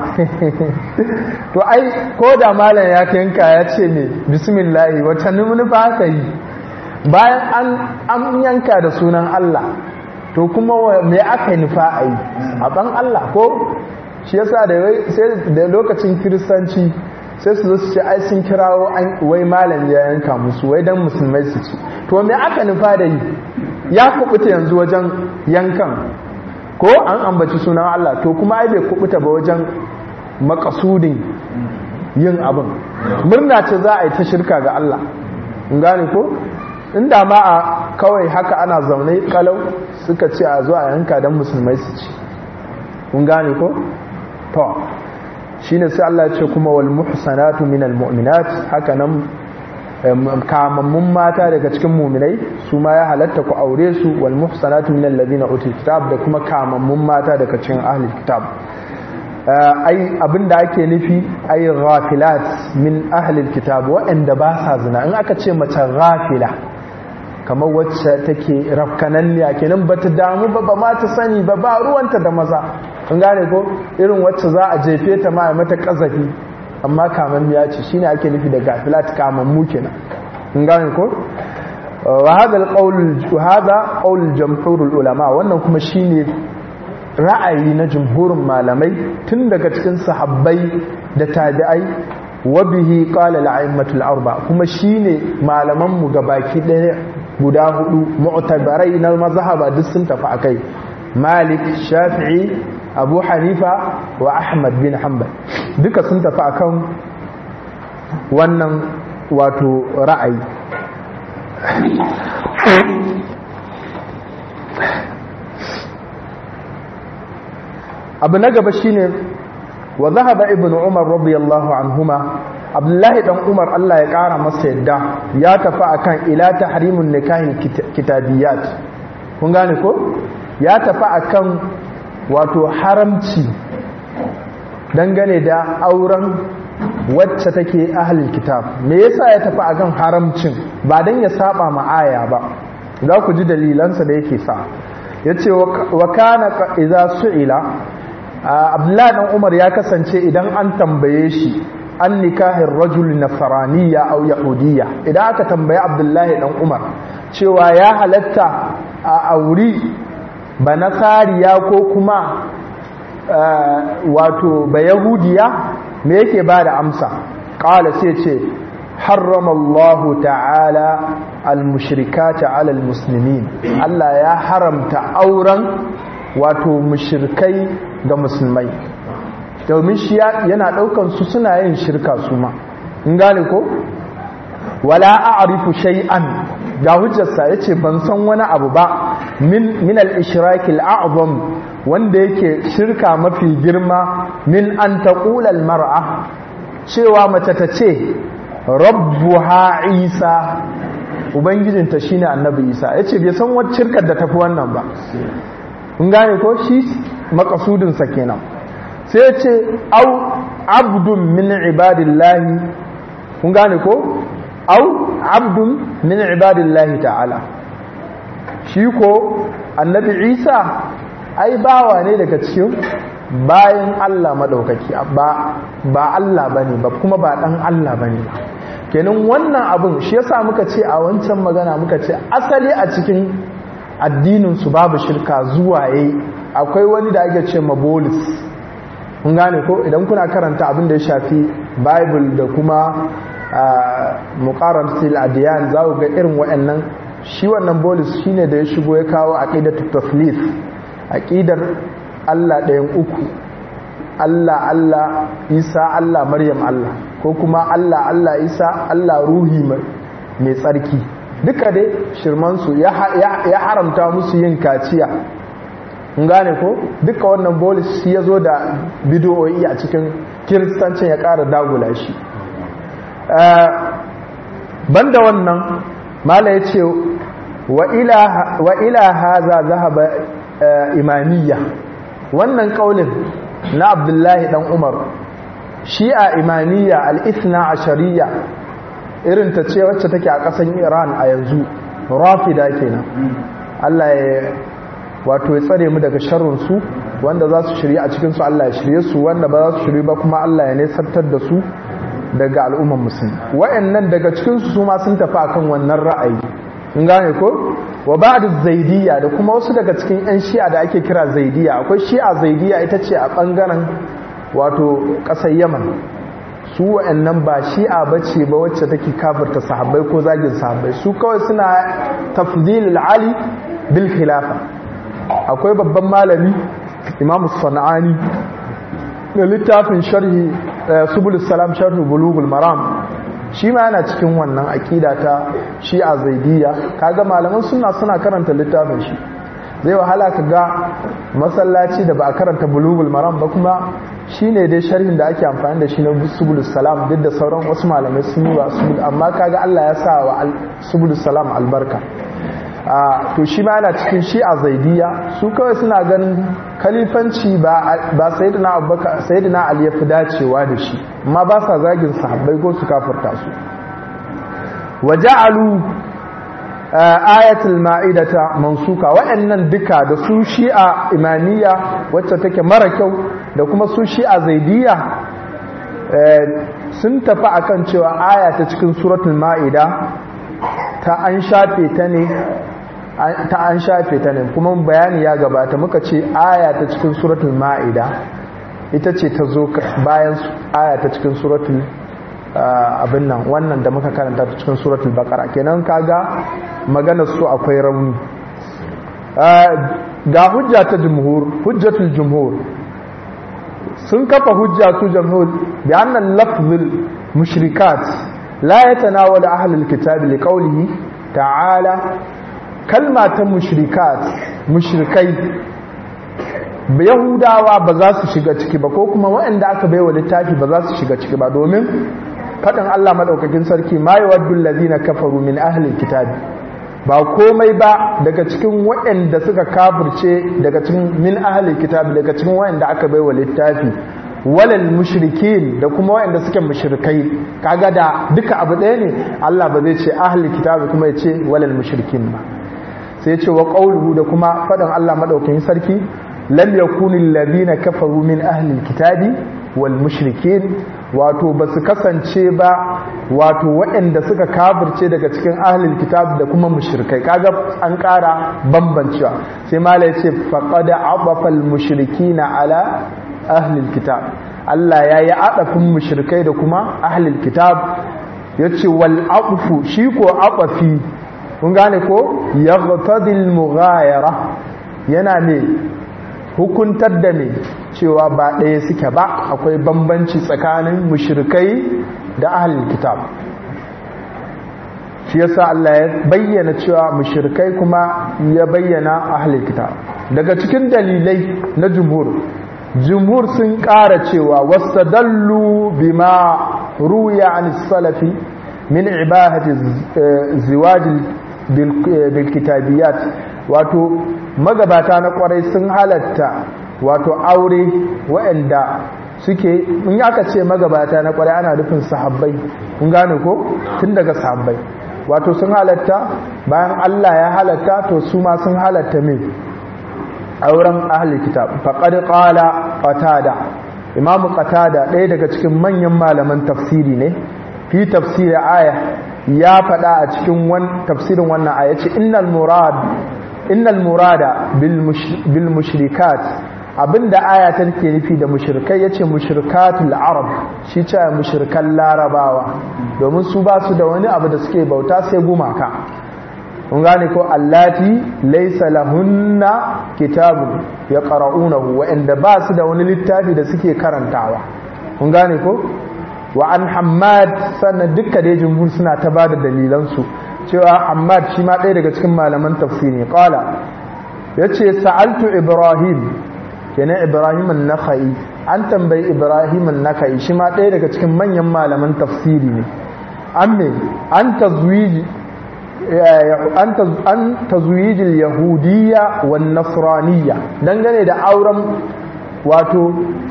to ai ko da malam ya yanka ya ce ne bismillah wata nufa ka yi bayan an yanka da sunan Allah, to kuma me aka yi nufa a yi a ban Allah ko shi yasa da lokacin kiristanci sai su zo su ce ai sun kirawo wai malam ya yanka musu wai dan musulmai su ci, to me aka nufa da yi ya kubuta yanzu wajen yankan ko an ambaci sunan Allah, to kuma ai bai kubuta ba wajen makasudin yin abin. Murna ce za a yi ta shirka ga Allah, in gane ko inda ma a kawai haka ana zaune kalau suka ce a zo a yanka don musulmai su ci, kun gane ko to shine sai Allah ya ce kuma wal muhsanatu minal mu'minat, haka nan kamammun mata daga cikin mu'minai su ma ya halatta ku aure su, wal muhsanatu minal ladina utul kitab, da kuma kamammun mata daga cikin ahlul kitab. Ai abinda ake nufi ai ghafilat min ahlul kitab, waɗanda ba sa zina. In aka ce mace ghafila kamar wacce take rafkananniya kenan bata damu ba ma ta sani ba ruwanta da maza, kun gane ko irin wacce za a jefe ta ma mata kazafi amma kamammiya ce, shine ake nufi da gafilat kamammu kenan, kun gane ko wa hadha qawl jumhurul ulama, wannan kuma shine ra'ayi na jumhurin malamai tun daga cikin sahabbai da tabi'ai, wa bihi qala al-a'immatul arba, kuma shine malaman mu gabaki daya guda hudu mu'tabarai na mazhaba duk sun tafi akai, Malik, Shafi'i, Abu Hanifa wa Ahmad bin Hanbal duka sun tafi akan wannan wato ra'ayi. Abu na gaba shine wa zahaba ibn Umar radiyallahu anhuma, Abdullahi dan Umar Allah ya kara masa yadda ya tafi akan ila tahrimun nikahin kitabiyat, kun gane ko ya tafi akan wato haramci dangane da auren wacce take ahlul kitab. Me yasa ya tafi akan haramcin? Ba dan ya saba ma aya ba, za ku ji dalilansa da yake sa. Yace wa kana idza su'ila Abdullahi dan Umar ya kasance idan an tambaye shi an nikahin rajul nasraniyya aw yahudiyya, idan aka tambaye Abdullahi dan Umar cewa ya halatta a auri banasariya ko kuma wato bayahudiya, me yake bada amsa? Qala sai ce harrama Allah ta'ala al-mushrikata 'ala al-muslimin, Allah ya haramta auren wato mushrikai ga musulmai, domin shi yana daukan su suna yin shirka su ma, in gane ko? Wala a'rifu shay'an, ga hujjarsa yace ban san wani abu ba min al-ishrak al-a'zam, wanda yake shirka mafi girma, min an taqula al-mar'a, cewa mace ta ce rabbuha Isa, ubangijinta shine annabi Isa. Yace bai san wata shirkar da tafi wannan ba, kun gane ko? Shi makasudin sa kenan. Sai yace au abdun min ibadillahi, kun gane ko? Au abdun min ibadillahi ta'ala, shi ko annabi Isa ai bawa ne daga cikin bayan Allah madaukaki, ba Allah bane ba, kuma ba dan Allah bane ba. Kenan wannan abun shi yasa muka ce a wancan magana muka ce asali a cikin addinin su babu shirka zuwa yayi akwai wani da ake ce mabolis, kun gane ko? Idan kuna karanta abin da ya shafi Bible da kuma muqaranatul adiyan za ku ga irin waɗannan. Shi wannan bolis shine da ya shigo ya kawo aqidatut taflis, aqidar Allah ɗayan uku, Allah Allah Isa Allah Maryam Allah, ko kuma Allah Allah Isa Allah ruhi mai tsarki. Duka dai shirman su ya haramta musu yin kaciya, kun gane ko? Duka wannan bolis shi yazo da bid'o'i a cikin kiristancin ya ƙara dagula shi. Banda wannan mala yace wa ila haza zahaba imamiyya, wannan kaulin na Abdullahi dan Umar, shi'a imamiyya al-ithna ashariya, irin ta ce wacce take a ƙasan Iran a yanzu, rafida kenan. Allah ya wato ya tsare mu daga sharrin su, wanda za su shirye a cikin su Allah ya shirye su, wanda ba za su shirye ba kuma Allah ya nesantar da su daga al'umman musulmi. Wa'annan daga cikin su ma sun tafi akan wannan ra'ayi, in gane ko? Wa ba'du zaidiyya, da kuma wasu daga cikin ƴan shi'a da ake kira zaidiyya. Akwai shi'a zaidiyya, ita ce a bangaren wato ƙasar Yaman. Su wa'annan ba shi'a bace ba wacce take kafirta sahabbai ko zagin sahabbai, su kawai suna tafdilul ali bil khilafa. Akwai babban malami Imam Sana'ani da littafin sharhi Subulus Salam sharh Bulughul Maram, shi ma yana cikin wannan aqida ta Shi'a Zaidiyya. Kaga malaman sunna suna karanta littafin shi, zai wahala kaga masallaci da ba a karanta Bulughul Maram ba, kuma shine dai sharhin da ake amfani da shi na Subulus Salam, duk da sauran wasu malamai sun yi wa amma kaga Allah ya sa wa Subulus Salam albarka. To shi ma yana cikin Shi'a Zaidiyya. Su kawai suna ganin khalifanci ba sayyidina Abubakar sayyidina Ali ya fi dacewa da shi, amma ba sa zagin sahabbai ko su kafirta su. Waja'alu ayatul ma'idata mansuka, wa'annan duka da su Shi'a imamiyya wacce take mara kyau da kuma su Shi'a Zaidiyya sun tafi akan cewa aya ta cikin suratul ma'ida ta an shafe ta ne kuma bayani ya gabata, muka ce aya ta cikin suratul ma'ida ita ce ta zo bayan aya ta cikin suratul abin nan wannan da muka karanta ta cikin suratul baqara. Kenan kaga maganar su akwai rauni. Ga hujja ta hujjatul jumhur, sun kafa hujja su jumhur bi anna lafzul mushrikat la yatanawalu ahlul kitab li qawlihi ta'ala, kalma ta mushrikai yahudawa ba za su shiga ciki ba, ko kuma waɗanda aka baiwa littafi ba za su shiga ciki ba, domin faɗin Allah madaukakin sarki ma yawaddu allazina kafaru min ahli alkitab, ba komai ba daga cikin waɗanda suka kafirce daga cikin min ahli alkitab, daga cikin waɗanda aka baiwa littafi, walal mushrikin, da kuma waɗanda suke mushrikai. Kaga da duka abu ɗaya ne, Allah ba zai ce ahli alkitab kuma ya ce walal mushrikin ba, sai ya ce wa qawluhu, da kuma faɗin Allah madaukakin sarki lam yakunu alladhina kafaru min ahli alkitabi wal mushrikin wato basu kasance ba wato waɗanda suka kafirce daga cikin ahli alkitab da kuma mushrikai kaga an ƙara bambancewa sai malai ce faqad abafa almushrikina ala ahli alkitab Allah yayi adafin mushrikai da kuma ahli alkitab yace wal aqfu shi ko aqfi kun gane ko yaqtadil mughayara yana ne hukuntar da ne cewa ba ɗaya suke ba akwai bambanci tsakanin mushrikai da ahlul kitab shi yasa Allah ya bayyana cewa mushrikai kuma ya bayyana ahlul kitab daga cikin dalilai na jumhur sun ƙara cewa wastadallu bima ruya an salafi min ibahati ziwajil bil kitabiyat wato magabata na kwarai sun halatta wato aure waɗanda suke in aka ce magabata na kwarai ana nufin sahabbai kun gane ko tun daga sahabbai wato sun halatta bayan Allah ya halatta to su ma sun halatta me auren ahli kitab faqad qala qatada imam qatada ɗaya daga cikin manyan malaman tafsiri ne fi tafsiri aya ya faɗa a cikin tafsirin wannan aya ce innal murada bil mushrikat abinda aya take nufi da mushrikai yace mushrikatul arab shi ce mushrikan larabawa domin su ba su da wani abu da suke bauta sai gumaka kun gane ko allati laysa lahunna kitabun yaqra'unahu wa inda ba su da wani littafi da suke karantawa kun gane ko wa an hammad sannan dukkan da jumhur suna ta bada dalilansu cewa hammad shi ma ɗaya daga cikin malaman tafsiri qala yace sa'altu ibrahim kenan ibrahim an-nakhai an tambayi ibrahim an-nakhai shi ma ɗaya daga cikin manyan malaman tafsiri ne amme an tazwij al-yahudiyya wan nasraniyya dangane da auren wato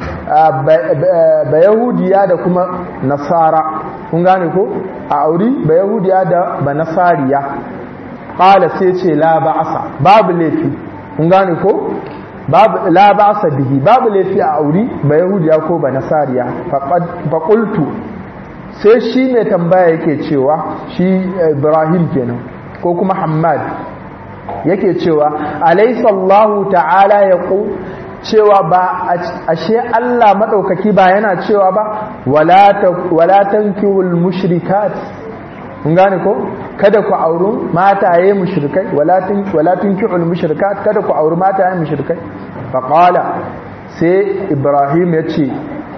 ba yahudiya da kuma nasara kun gane ko a auri ba yahudiya da ba nasariya qala sai ce la ba'asa babu laifi kun gane ko babu la ba'asa bihi babu laifi a auri ba yahudiya ko ba nasariya fa qultu sai shi mai tambaya yake cewa shi Ibrahim kenan ko kuma Hammad yake cewa alaysa Allah ta'ala yaqul cewa ba ashe Allah madaukaki ba yana cewa ba wala tankihul mushrikat kun gane ko kada ku auri mataye mushrikai wala tankihul mushrikat kada ku auri mataye mushrikai fa qala sai Ibrahim yace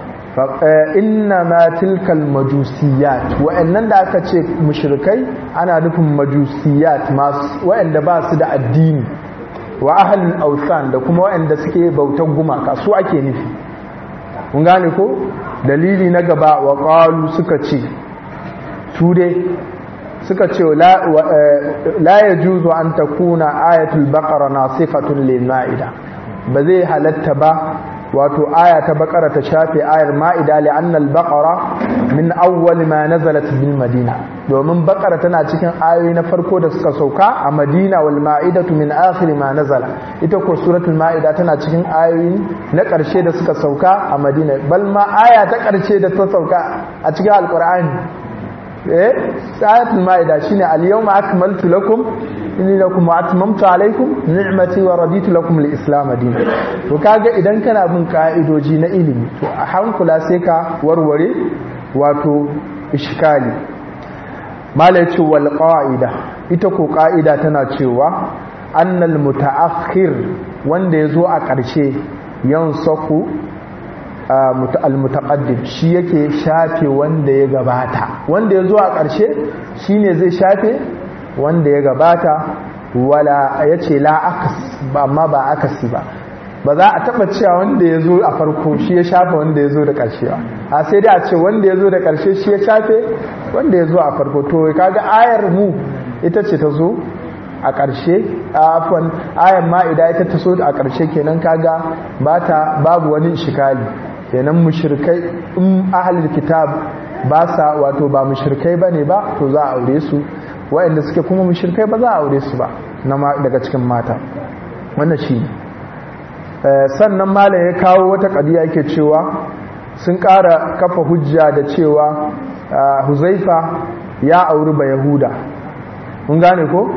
inna ma tilkal majusiyat wa'annan da aka ce mushrikai ana nufin majusiyat masu wa'anda ba su da addini wa ahlul awthan da kuma waɗanda suke bautan gumaka su ake nufi kun gane ko dalili na gaba wa qalu suka ce su dai suka ce la yajuzu an takuna ayatul baqara nasifatun lil maida ba zai halatta ba wato aya ta baqara ta shafe ayar maida li anna al baqara min awwal ma nazalat bil madina domin baqara tana cikin ayoyi na farko da suka sauka a madina wal ma'idatu min akhir ma nazala ita ko suratul ma'ida tana cikin ayoyi na ƙarshe da suka sauka a madina bal ma aya ta ƙarshe da ta sauka a cikin alqur'ani ayatul ma'ida shine al yawma akmaltu lakum inni lakum wa atmamtu alaykum ni'mati wa raditu lakum al-islam dinan to kaga idan kana bin ka'idoji na ilimi to a hankula sai ka warware wato iskali mala yace wal qa'ida ita ko qa'ida tana cewa annal mutaakhir wanda yazo a ƙarshe yansaku al mutaqaddim shi yake shafe wanda ya gabata wanda yazo a ƙarshe shine zai shafe wanda ya gabata wala yace la akas ba amma ba akasi ba za a taba cewa wanda yazo a farko shi ya shafe wanda yazo da ƙarshe ba a sai dai a ce wanda yazo da ƙarshe shi ya shafe wanda yazo a farko to kaga ayar mu ita ce ta zo a ƙarshe afwan ayar ma'ida ita ta so a ƙarshe kenan kaga babu wani ishkali kenan mushrikai in ahlul kitab ba sa wato ba mushrikai bane ba to za a aure su waɗanda suke kuma mushrikai ba za a aure su ba daga cikin mata wannan shi sannan malam ya kawo wata kadiya yake cewa sun ƙara kafa hujja da cewa Huzaifa ya auri ba Yahuda mun gane ko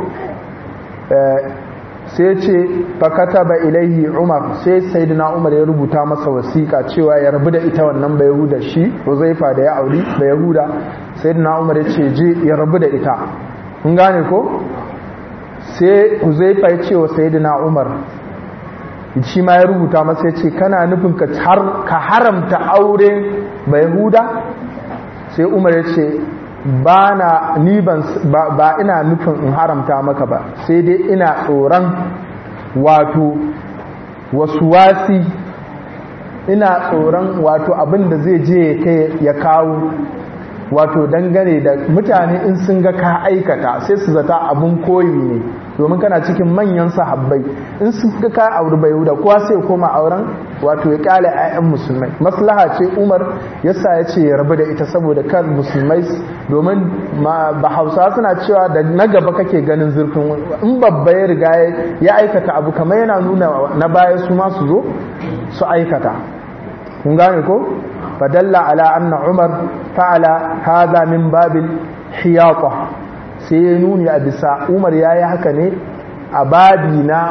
sai ce fakata ba ilaihi Umar sai sayyidina Umar ya rubuta masa wasiƙa cewa ya rabu da ita wannan ba Yahuda shi Huzaifa da ya auri ba Yahuda sayyidina Umar ya ce je ya rabu da ita mun gane ko sai Huzaifa ya ce wa sayyidina Umar shi ma ya rubuta masa ya ce kana nufin ka haramta aure ba Yahuda sai Umar ya ce ba ina nufin in haramta maka ba sai dai ina tsoron wato wasuwasi ina tsoron wato abin da zai je ya kawo wato dangane da mutane in sun ga ka aikata sai su zata abun koyi ne domin kana cikin manyan sahabbai in sun ga ka auri bai da kowa sai koma auren wato ya kyale ayyan musulmai maslaha ce Umar yasa ya ce ya rabu da ita saboda kan musulmai domin ba Hausa suna cewa da na gaba kake ganin zurfin in babba ya riga ya aikata abu kamar yana nuna na baya su ma su zo su aikata kun gane ko فدل على أن عمر فعل هذا من باب الحياطة سينون يا أبسا عمر يا يحكني أبادينا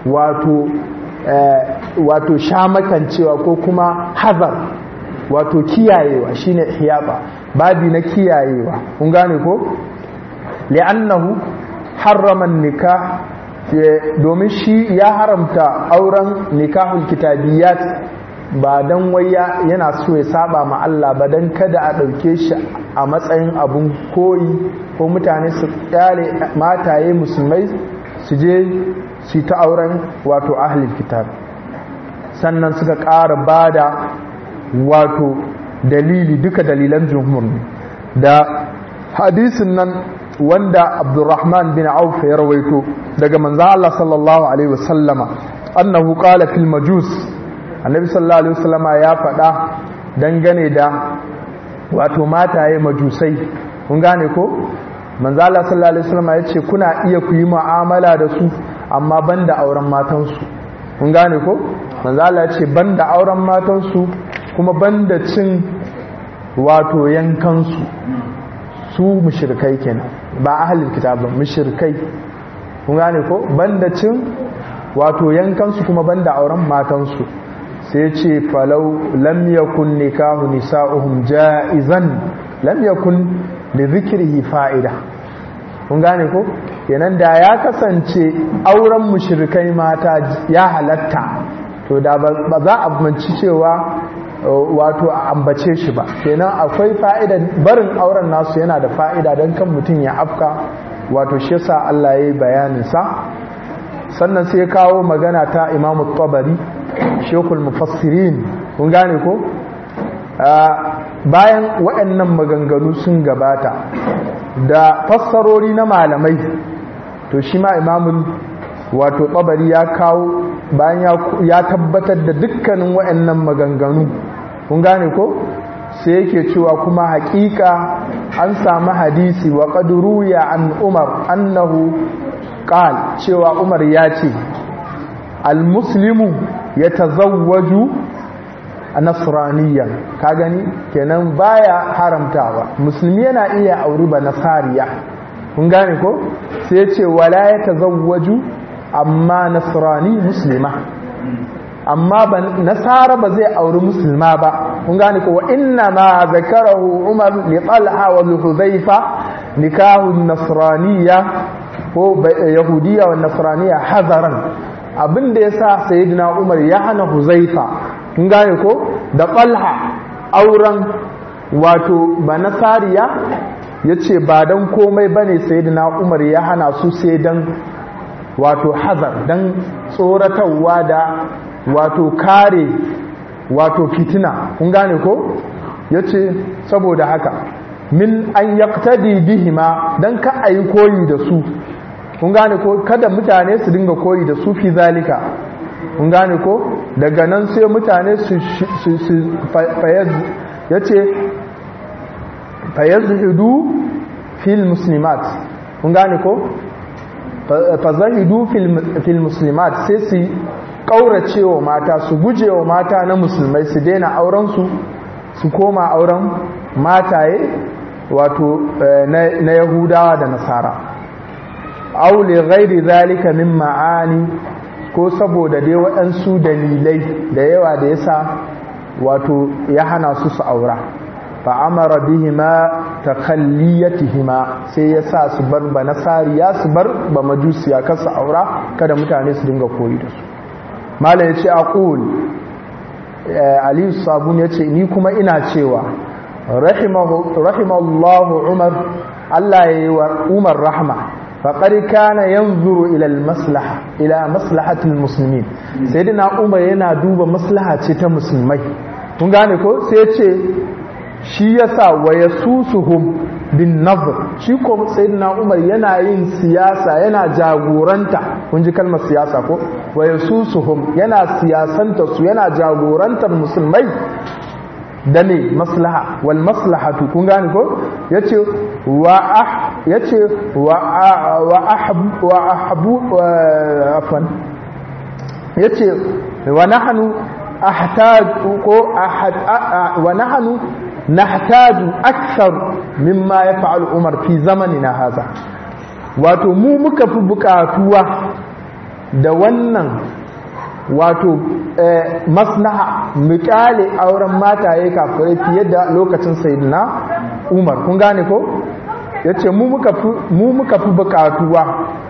واتو شامكا وكوكما حذر واتو كيايوا شين حياطة بابينا كيايوا هنغانيكو لأنه حرم النكاح domin shi ya haramta auren nikahul kitabiyat ba dan waya yana so ya saba ma Allah ba dan kada a dauke shi a matsayin abun koyi ko mutane su kyale mataye musulmai su je su ta auren wato ahlul kitab sannan suka ƙara bada wato dalili duka dalilan jumhur da hadisin nan wanda Abdurrahman bin Auf ya rawaito daga manzo Allah sallallahu alaihi wasallama annahu qala fil majus annabi sallallahu alaihi wasallama ya faɗa dangane da wato mataye majusai kun gane ko manzo Allah sallallahu alaihi wasallama yace kuna iya ku yi mu'amala da su amma banda auren matan su kun gane ko manzo Allah yace banda auren matan su kuma banda cin wato yankan su mushrikai kenan ba ahlul kitab ba mushrikai kun gane ko banda cin wato yankan su kuma banda auren matan su sai ce falau lam yakun nikahu nisa'uhum ja'izan lam yakun li dhikrihi fa'ida kun gane ko kenan da ya kasance auren mushrikai mata ya halatta to da ba za a manci cewa wato a ambace shi ba kenan akwai fa'ida barin auren nasu yana da fa'ida dan kan mutun ya afka wato shi yasa Allah yayi bayanin sa sannan sai kawo magana ta Imam Tabari Sheikhul Mufassirin kun gane ko bayan waɗannan maganganu sun gabata da fassarori na malamai to shi ma Imam wato Tabari ya kawo bayan ya tabbatar da dukkanin waɗannan maganganu kun gane ko sai yake cewa kuma hakika an samu hadisi wa qadru ya an Umar annahu qal cewa Umar ya ce al-muslimu yatazawwaju nasraniyan ka gani kenan baya haramtawa musulmi yana iya auri ba nasariya kun gane ko sai ya ce wala yatazawwaju amma nasrani muslima amma nasara ba zai auri musulma ba kun gane ko wa inna ma zakarahu Umar li Talha wa Hudhayfa nikahu nasraniya ko yahudiya wa nasraniya hazaran abinda yasa sayyidina Umar ya hana Huzaifa kun gane ko da Talha auren wato banasariya yace ba dan komai bane sayyidina Umar ya hana su sai dan wato hazar dan tsoratarwa da wato kare wato fitina kun gane ko yace saboda haka min an yaqtadi bihima dan ka ayi koyi da su kun gane ko kada mutane su dinga koyi da su fi zalika kun gane ko daga nan sai mutane su yace fayazhidu fil muslimat kun gane ko fazahidu fil muslimat sai su ƙauracewa mata, su gujewa mata na musulmai, su daina auren su koma auren mataye wato na Yahudawa da Nasara. Aw li ghairi zalika min ma'ani, ko saboda dai waɗansu dalilai da yawa da yasa wato ya hana su aura. Fa amara bihima takhalliyatihima, sai yasa su bar ba nasariya, su bar ba majusiya kar su aura, kada mutane su dinga koyi da su. Malam yace aqul, Ali Sabun yace ni kuma ina cewa rahimallahu Umar, Allah yayi wa Umar rahma, faqad kana yanzuru ila maslahatil muslimin. Sayyidina Umar yana duba maslaha ce ta musulmai, kun gane ko? Sai yace shi yasa wa yasusuhum bin nazr, shi ko sayyidina Umar yana yin siyasa, yana jagoranta, kun ji kalmar siyasa ko? Wa yasusuhum, yana siyasanta su, yana jagorantar musulmai da ne maslaha, wal maslahatu, kun gane ko? Yace wa nahnu nahtaju akthar mimma yaf'al Umar fi zamanina haza. Wato mu muka fi bukatuwa da wannan wato maslaha, miƙale auren mataye kafirai fiye da lokacin sayyidina Umar, kun gane ko? Yace mu muka fi bukatuwa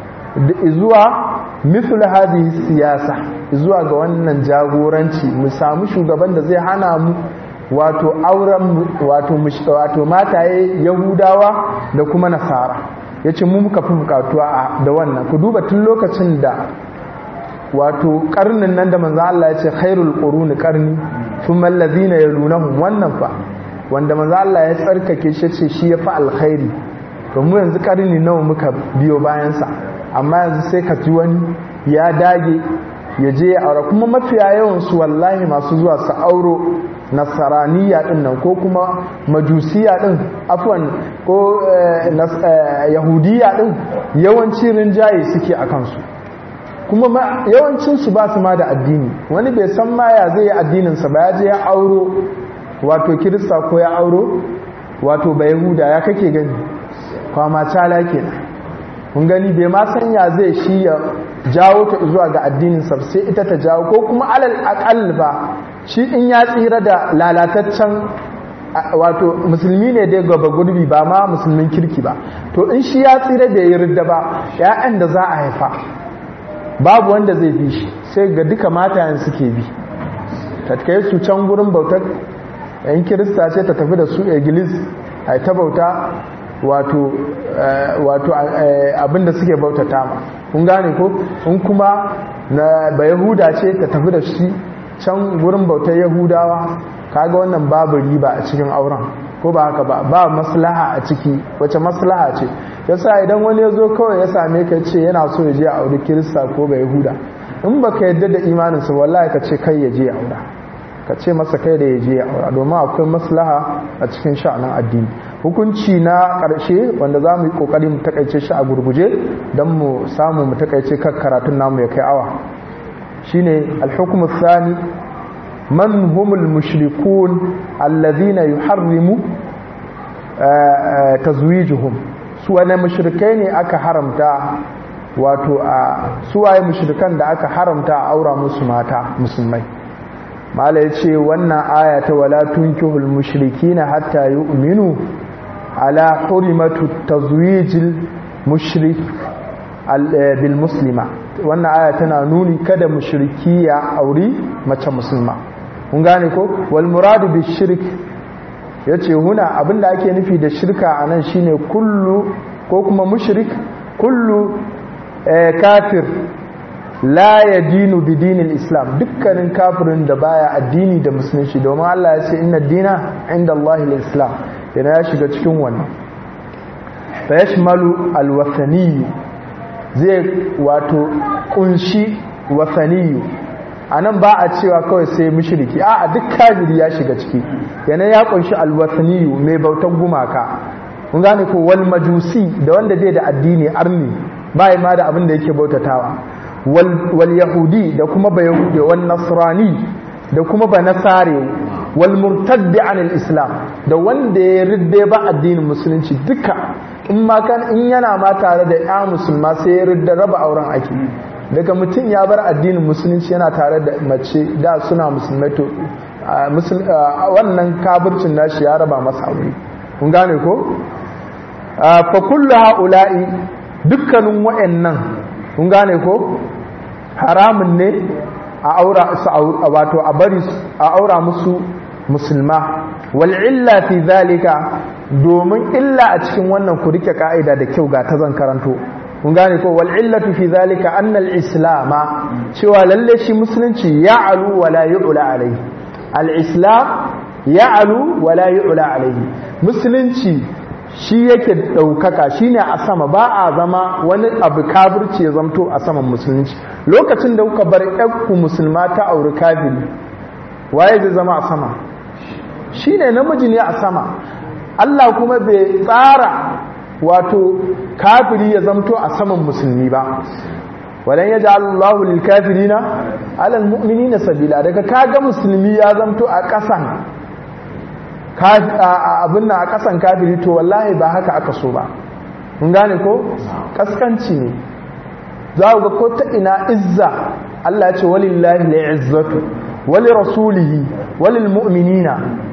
zuwa misal hadhihi siyasa, zuwa ga wannan jagoranci, mu samu shugaban da zai hana mu wato auren wato mataye Yahudawa da kuma Nasara. Yace mu muka fi bukatuwa da wannan. Ku duba tun lokacin da wato karnin nan da manzo Allah yace khairul quruni qarni thumma alladhina yalunhum, wannan fa wanda manzo Allah ya tsarkake shi ce shi yafi alkhairi. To mu yanzu karni nawa muka biyo bayan sa, amma yanzu sai ka ji wani ya dage ya je ya aure, kuma mafiya yawan su wallahi masu zuwa su auro nasaraniya din nan ko kuma majusiya din, afwan, ko yahudiya din, yawanci rinjaye suke a kansu, kuma yawancin su ba su ma da addini. Wani bai san ma ya zai yi addinin sa ba, ya je ya auro wato kirista ko ya auro wato ba yahuda, ya kake gani kwama cala kenan. kun gani bai ma sanya zai shi ya jawo ta zuwa ga addinin sa sai ita ta jawo, ko kuma alal aqall ba shi in ya tsira da lalataccen wato musulmi ne dai gaba gurbi ba ma musulmin kirki ba, to in shi ya tsira da yarda ba, ƴaƴan da za a haifa babu wanda zai bi shi, sai ga duka matayen suke bi, ta kai su can gurin bautar yan kirista ce ta tafi da su iglis ai ta bauta wato abinda suke bautata ma, kun gane ko? In kuma na ba yahuda ce ta tafi da shi can gurin bautar yahudawa, kaga wannan babu riba a cikin auren, ko ba haka ba maslaha a ciki. Wace maslaha ce? yasa idan wani ya zo kawai ya same ka ce yana so ya je a auri kirista ko ba yahuda, in baka yadda da imaninsa wallahi ka ce kai ya je ya aura, ka ce masa kai da ya je ya aura, domin akwai maslaha a cikin sha'anin addini. Hukunci na ƙarshe wanda za mu yi ƙoƙari mu takaice shi a gurguje don mu samu mu takaice kan karatun namu ya kai awa, shine al-hukm ath-thani man humul mushrikun alladhina yuharrimu tazwijuhum. Su wane mushrikai ne aka haramta, wato su waye mushrikan da aka haramta a aura musu mata musulmai? mala yace wannan aya ta wala tunkihul mushrikina hatta yu'minu ala hurimatu tazwijil mushrik bil muslima. Wannan aya tana nuni kada mushriki ya auri mace musulma, kun gane ko? Wal muradu bi shirk, yace huna abinda ake nufi da shirka anan shine kullu ko kuma mushrik kullu kafir la yadinu bi dinil islam, dukkanin kafirin da baya addini da musulunci, domin Allah ya ce inna dina inda Allah al-islam, yana ya shiga cikin wannan. fa yashmalu al-wathani, zai wato kunshi wathani. Anan ba a cewa kawai sai mushriki, a duk kafiri ya shiga ciki, yana ya kunshi al-wathani mai bautan gumaka, kun gane ko? Wal majusi, da wanda bai da addini, arni bai ma da abin da yake bautatawa. wal yahudi da kuma ba yahudi wal nasrani da kuma ba nasare wal murtaddi anil islam da wanda ya ridde ba addinin musulunci duka in yana ma tare da ya musulma sai ya ridda raba auren ake daga mutum ya bar addinin musulunci yana tare da mace da suna musulmai to wannan kafircin nashi ya raba masa aure kun gane ko fa kullu haula'i dukkanin wa'annan kun gane ko haramun ne a aura wato a bari a aura musu musulma wal illa fi zalika domin illa a cikin wannan ku rike ka'ida da kyau ga ta zan karanto kun gane ko wal illatu fi zalika anna al islama cewa lalle shi musulunci ya'alu wa la yu'la alayhi al islam ya'alu wa la yu'la alayhi musulunci shi yake daukaka shine a sama ba a zama wani abu kafirci ya zamto a saman musulunci lokacin da kuka bar ƴanku musulma ta auri kafiri waye zai zama a sama shine namiji ne a sama Allah kuma bai tsara wato kafiri ya zamto a saman musulmi ba walan yaj'al Allahu lil kafirina 'ala al mu'minina sabila daga kaga musulmi ya zamto a kasan abin nan a kasan kafiri to wallahi ba haka aka so ba mun gane ko kaskanci ne za ku ga ko ta ina izza Allah ya ce walillahi al'izzatu wali rasulihi walil mu'minina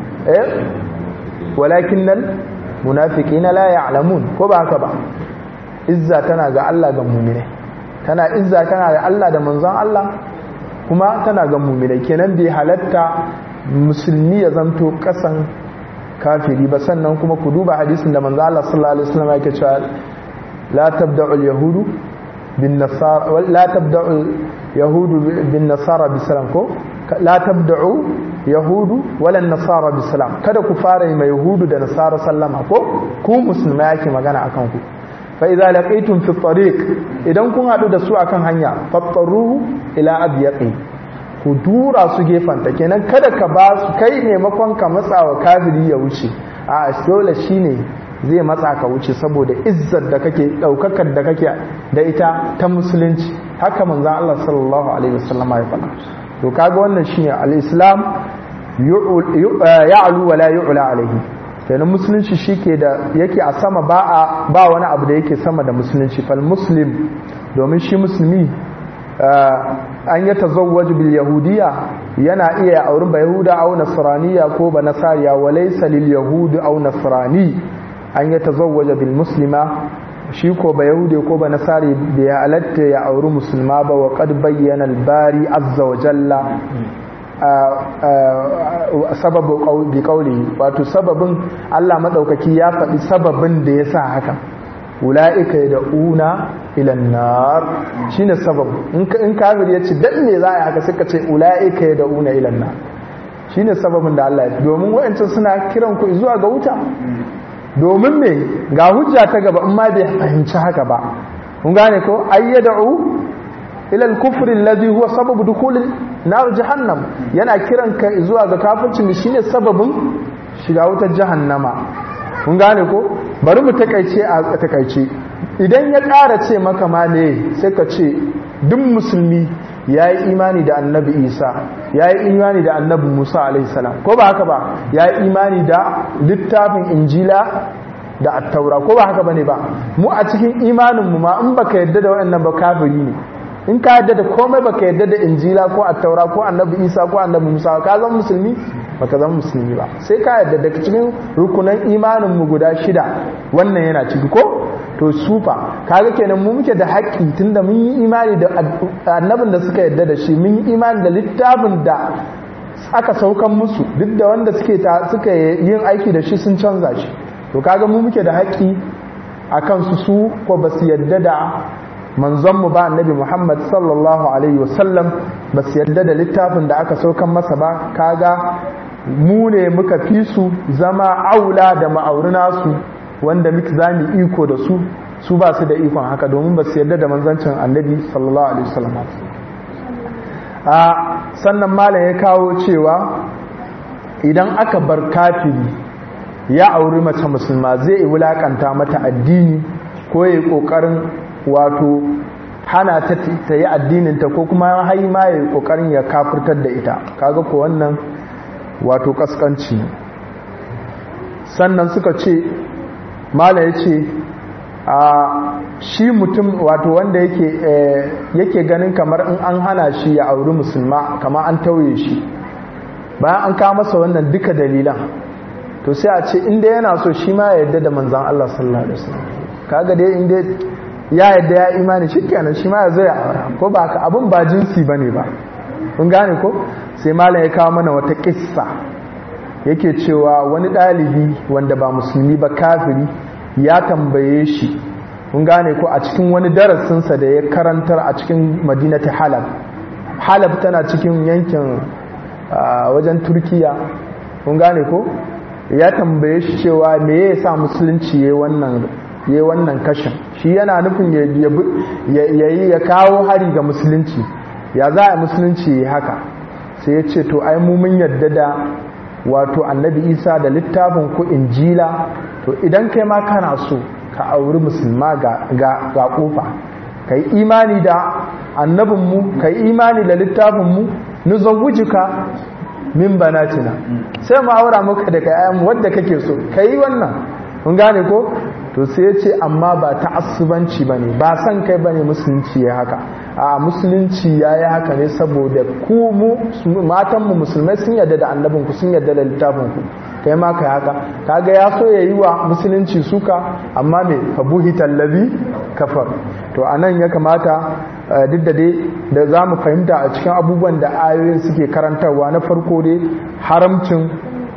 walakinnal munafiqina la ya'lamun ko ba haka ba izza tana ga Allah ga mu'mine izza tana ga Allah da manzon Allah kuma tana ga mu'mine kenan bai halatta musulmi ya zanto kasan kafiri ba sannan kuma ku duba hadisin da manzon Allah sallallahu alaihi wasallam yake cewa la tabda'u al-yahudu bin nasara la tabda'u yahudu bin nasara bisalam ko la tabda'u yahudu wala nasara bisalam kada ku fara mai yahudu da nasara sallama ko ku musulmai yake magana akan ku fa idza laqitum fi tariq idan kun hadu da su akan hanya fattaruhu ila abyaqi ku dura su gefanta kenan kada ka ba su kai ne makon ka matsawa kafiri ya wuce a dole shine zai matsa ka wuce saboda izzar da kake daukakar da kake da ita ta musulunci haka manzon Allah sallallahu alaihi wasallam ya faɗa to kaga wannan shine al-islam ya'lu wa la yu'la alaihi kenan musulunci shike da yake a sama ba wani abu da yake sama da musulunci fal muslim domin shi musulmi an ya tazawwaju bil yahudiyya yana iya auren ba yahuda aw nasraniya ko ba nasariya wa laysa lil yahudi aw nasrani an ya tazawwaja bil muslima shi ko ba yahude ko ba nasari bai halatta ya auri musulma ba wa qad bayyana al bari azza wa jalla sababu bi qawli wato sababin Allah madaukaki ya faɗi sababin da yasa haka ulaika yad'una ila an-nar shine sabab in kafir yace dan me za a haka suka ce ulaika yad'una ila an-nar shine sababin da Allah ya domin wayancin suna kiran ku zuwa ga wuta domin me ga hujja ta gaba in ma bai fahimci haka ba kun gane ko ayyad'u ila al-kufr alladhi huwa sababu dukhul nar jahannam yana kiran ka zuwa ga kafircin shine sababin shiga wutar jahannama kun gane ko bari mu takaice a takaice idan ya ƙara ce maka ma ne sai ka ce duk musulmi yayi imani da annabi Isa yayi imani da annabi Musa alaihi salam ko ba haka ba yayi imani da littafin injila da at-taura ko ba haka bane ba mu a cikin imanin mu ma in baka yadda da waɗannan ba kafiri ne in ka yadda da komai baka yadda da injila ko at-taura ko annabi Isa ko annabi Musa ka zama musulmi baka zama musulmi ba sai ka yadda daga cikin rukunan imanin mu guda 6 wannan yana ciki ko to sufa kaga kenan mu muke da haƙƙi tunda mun yi imani da annabin da suka yadda da shi mun yi imani da littafin da aka saukan musu duk da wanda suka yin aiki da shi sun canza shi to kaga mu muke da haƙƙi akan su ko basu yadda da manzon mu ba annabi Muhammad sallallahu alaihi wasallam basu yadda da littafin da aka saukan masa ba kaga mu ne muka fi su zama aula da ma'aurina su wanda muke zami iko da su ba su da ikon haka domin ba su yarda da manzancin annabi sallallahu alaihi wasallam sannan malam ya kawo cewa idan aka bar kafiri ya auri mace musulma zai wulakanta mata addini ko yayi kokarin wato hana ta yi addininta ko kuma haima ya yi kokarin ya kafirtar da ita kaga ko wannan wato kaskanci. Sannan suka ce mala ya ce shi mutum wato wanda yake ganin kamar in an hana shi ya auri musulma kamar an tauye shi, bayan an kawo masa wannan duka dalilan to sai a ce inda yana so shi ma ya yarda da manzan Allah sallallahu alaihi wasallam, kaga dai inda ya yarda ya imani shikenan shi ma ya zo ya aura, ko ba ka abun ba jinsi bane ba, kun gane ko. Sai malam ya kawo mana wata kissa yake cewa wani dalibi wanda ba musulmi ba kafiri ya tambaye shi, kun gane ko, a cikin wani darasinsa da ya karantar a cikin madinati Halab tana cikin yankin wajen Turkiya, kun gane ko. Ya tambaye shi cewa me ya sa musulunci yayi wannan kashin, shi yana nufin ya kawo hari ga musulunci, ya za a musulunci yayi haka. Sai ya ce to ai mu mun yadda da wato annabi Isa da littafin ku Injila, to idan kai ma kana so ka auri musulma ga kofa, kai imani da annabinmu, kai imani da littafinmu, nuzawwijuka min banatina, sai mu aura maka daga ayyanmu wadda kake so, kai wannan, kun gane ko. To sai ya ce amma ba ta'assubanci bane, ba san kai bane musulunci ya haka, a musulunci yayi haka ne saboda ku matan mu musulmai sun yarda da annabinku, sun yarda da littafin ku, kai ma kai haka. Kaga ya so yayi wa musulunci suka, amma me fabuhital ladhi kafar. To anan ya kamata duk da dai da zamu fahimta a cikin abubuwan da ayoyin suke karantarwa, na farko dai haramcin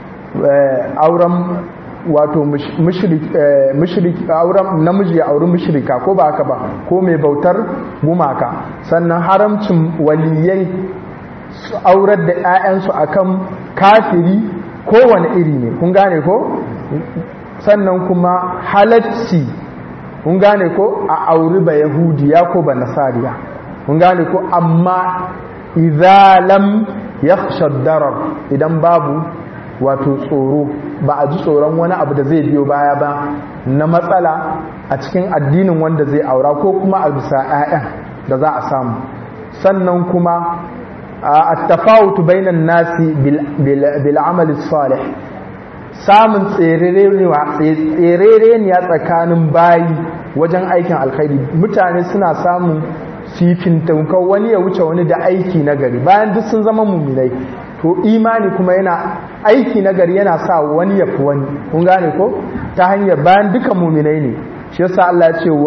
auren wato mushrik auren namiji ya auri mushrika, ko ba haka ba, ko mai bautar gumaka. Sannan haramcin waliyai su aurar da 'ya'yansu akan kafiri kowane iri ne, kun gane ko. Sannan kuma halacci, kun gane ko, a auri ba yahudiya ko ba nasariya, kun gane ko, amma idza lam yakhsha darar, idan babu wato tsoro, ba a ji tsoron wani abu da zai biyo baya ba na matsala a cikin addinin wanda zai aura, ko kuma a bisa 'ya'yan da za a samu. Sannan kuma at-tafawutu bainan nasi bil amali salih, samun tserere ne a tsakanin bayi wajen aikin alkhairi. Mutane suna samun fifin taukar wani ya wuce wani da aiki nagari bayan duk sun zama muminai. To imani kuma yana aiki nagari yana sa wani ya fi wani, kun gane ko, ta hanyar bayan duka muminai ne. Shi yasa Allah ya ce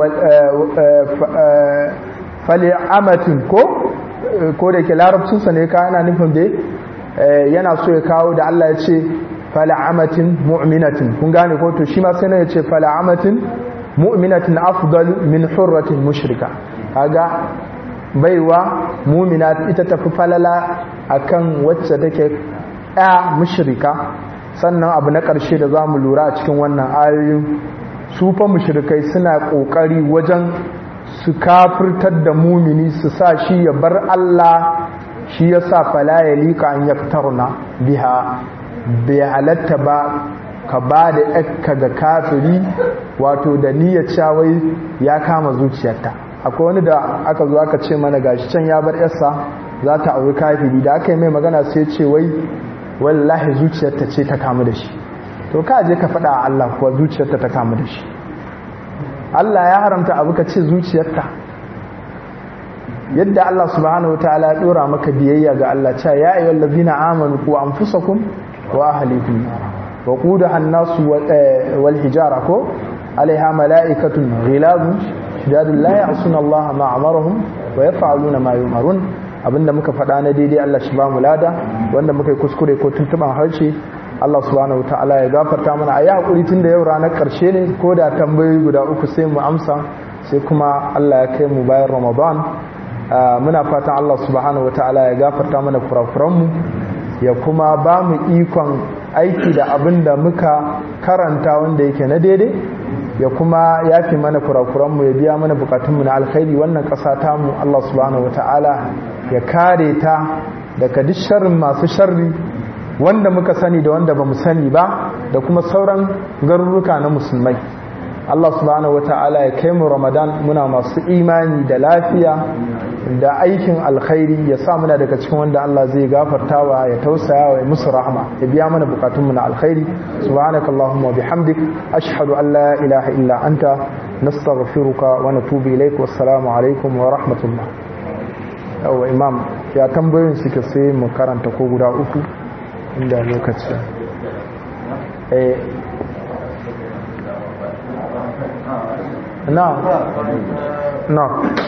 fali'amatin ko da yake larabcinsa ne ka yana nufin da yana so ya kawo da Allah ya ce fala'amatin mu'minatin, kun gane ko. To shi ma sai ya ce fala'amatin mu'minatin afdal min hurratin mushrika, kaga baiwa mu'mina ita tafi falala akan wacce take mushrika. Sannan abu na ƙarshe da zamu lura a cikin wannan ayoyin, su fa mushrikai suna kokari wajen su kafirtar da mumini, su sa shi ya bar Allah. Shi yasa fala yalika an yaktarna biha, bai halatta ba ka ba da yakka ga kafiri wato da niyyar cawai ya kama zuciyarta. Akwai wani da aka zo aka ce mana gashi can ya bar yarsa za ta auri kafiri, da aka yi mai magana sai ce wai wallahi zuciyarta ce ta kamu da shi. To ka je ka faɗa a Allah kuwa zuciyarta ta kamu da shi. Allah ya haramta abu ka ce zuciyarta. Yadda Allah subhanahu wataala ya dora maka biyayya ga Allah, cewa ya ayyuhal ladina amanu qu anfusakum wa ahlikum wa qudaha an-nas wal hijara ko alaiha malaikatun ghilazun shidadun la ya'suna Allah ma amarahum wa yaf'aluna ma yu'marun. Abinda muka faɗa na daidai Allah shi ba mu lada, wanda muka yi kuskure ko tuntuban harshe Allah subhanahu wataala ya gafarta mana. Ayi hakuri tunda yau ranar karshe ne, ko da tambayoyi guda uku sai mu amsa, sai kuma Allah ya kai mu bayan Ramadan. Muna fatan Allah subhanahu wataala ya gafarta mana kurakuranmu, ya kuma ba mu ikon aiki da abin da muka karanta wanda yake na daidai, ya kuma yafi mana kurakuranmu, ya biya mana bukatunmu na alkhairi. Wannan ƙasa tamu Allah subhanahu wataala ya kare ta daga duk sharrin masu sharri, wanda muka sani da wanda ba mu sani ba, da kuma sauran garuruka na musulmai. Allah subhanahu wata'ala ya kai mu Ramadan muna masu imani da lafiya da aikin alkhairi, ya sa muna daga cikin wanda Allah zai gafartawa, ya tausaya wa musu rahma, ya biya mana bukatun mu na alkhairi. Subhanakallahumma wa bihamdik ashhadu an la ilaha illa anta nastaghfiruka wa natubu ilaik. Wassalamu alaikum wa rahmatullah. Yawa imam ya tambayoyin suke sai mu karanta ko guda uku inda lokaci. Na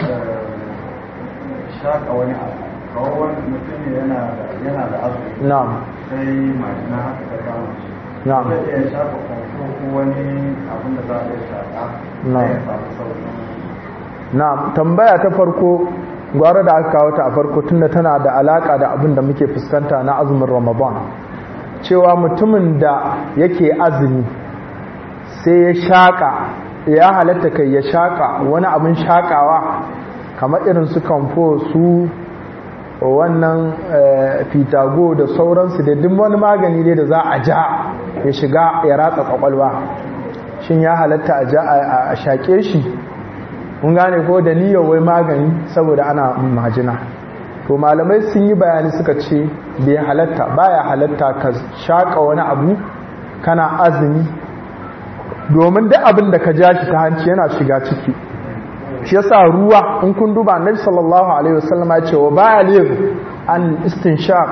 shaka wani kawo wani mutum yana da azumi sai majina haka ta kama shi zai iya shaka ko wani abin da za a iya shaka sai ya samu sauƙi. Tambaya ta farko gwara da aka kawo ta a farko tunda tana da alaka da abin da muke fuskanta na azumin Ramadan, cewa mutumin da yake azumi sai ya shaka, ya halatta kai ya shaka wani abin shakawa kamar irin su kamfo, su wannan fitago da sauransu da duk wani magani dai da za a ja ya shiga ya ratsa kwakwalwa, shin ya halatta a ja a shake shi? mun gane ko da niyyar wai magani saboda ana majina. To malamai sun yi bayani suka ce bai halatta, baya halatta ka shaka wani abu kana azumi, domin duk abin da ka ja shi ta hanci yana shiga ciki. Shi yasa ruwa in kun duba Annabi sallallahu alaihi wasallam ya ce wa baligh an istinshaq,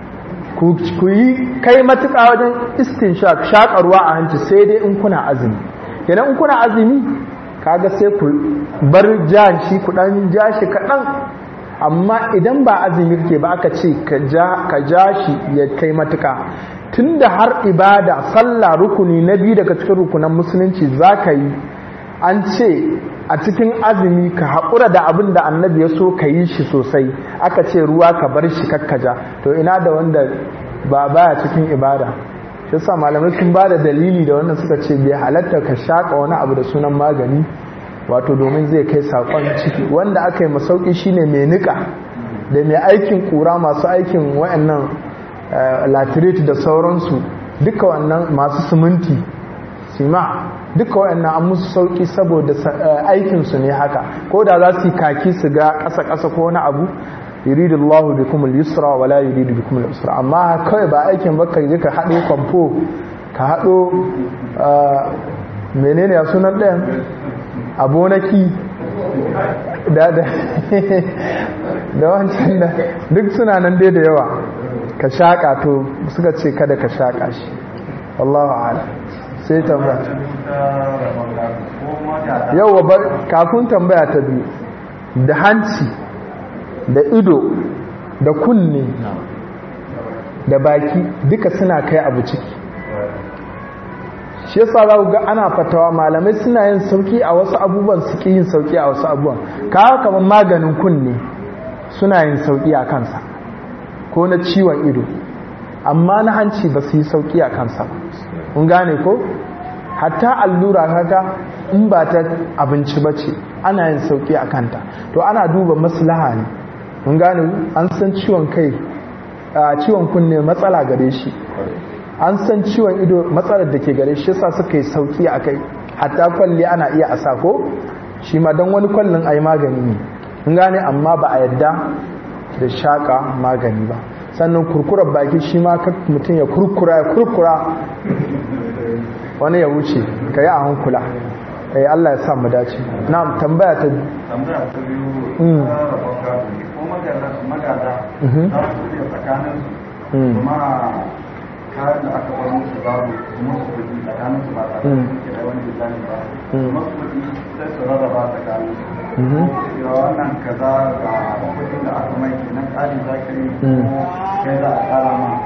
ku yi kai matuƙa wajen istinshaq, shaka ruwa a hanci sai dai in kuna azumi. Idan in kuna azumi kaga sai ku bar jan shi, ku dan ja shi kaɗan, amma idan ba azumi kake ba aka ce ka ja shi ya kai matuka. Tunda har ibada sallah rukuni na biyu daga cikin rukunan musulunci zaka yi, an ce a cikin azumi ka haƙura da abin da annabi ya so ka yi shi sosai, aka ce ruwa ka bar shi kakkaja, to ina da wanda ba baya cikin ibada. shi yasa malamai sun ba da dalili da wannan suka ce bai halatta ka shaka wani abu da sunan magani, wato domin zai kai sakon ciki. Wanda aka yi masauki shine mai nika da mai aikin kura, masu aikin wayannan latirate da sauransu, duka wannan masu siminti sima, duka wayannan an musu sauki saboda aikinsu ne haka. Ko da za su yi kaki su ga ƙasa-ƙasa ko wani abu, yuridu Allahu bikum al-yusra wa la yuridu bikum al-usra. Amma kawai ba aikin ba, kai ka hado kwamfo, ka hado menene ya sunan ɗayan abonaki da wancan da duk suna nan dai da yawa, ka shaka, to suka ce kada ka shaka shi. wallahu a'lam. Sai tambaya yawa kafin tambaya ta biyu, da hanci da ido da kunne da baki duka suna kai abu ciki. Shi yasa za ku ga ana fatawa malamai suna yin sauki a wasu abubuwan, suke yin sauki a wasu abubuwan. Kawo kamar maganin kunne suna yin sauki a kansa, ko na ciwon ido, amma na hanci ba su yi sauki a kansa. Mun gane ko? Hatta allura haka in ba ta abinci ba ce ana yin sauki a kanta, to ana duba maslaha ne. Mun gane, an san ciwon kai, ciwon kunne matsala gare shi, an san ciwon ido matsalar da ke gare shi, yasa suka yi sauki a kai. Hatta kwalli ana iya a sako shi ma, don wani kwallon ai magani ne. Mun gane, amma ba a yadda da shaka magani ba. Sannan kurkurar baki shi ma mutum ya kurkura wani ya wuce, ka yi a hankula. Allah ya sa mu dace. Na'am, tambaya ta biyu magada za su iya tsakanin kuma kayan da aka bar musu babu musu kudi tsakanin su ba tare da wani bisani ba, musu kudi sai su rarraba tsakanin su. Yawa wannan kaza ga kudin da aka mai kenan tsari za ka yi kai za a kara ma.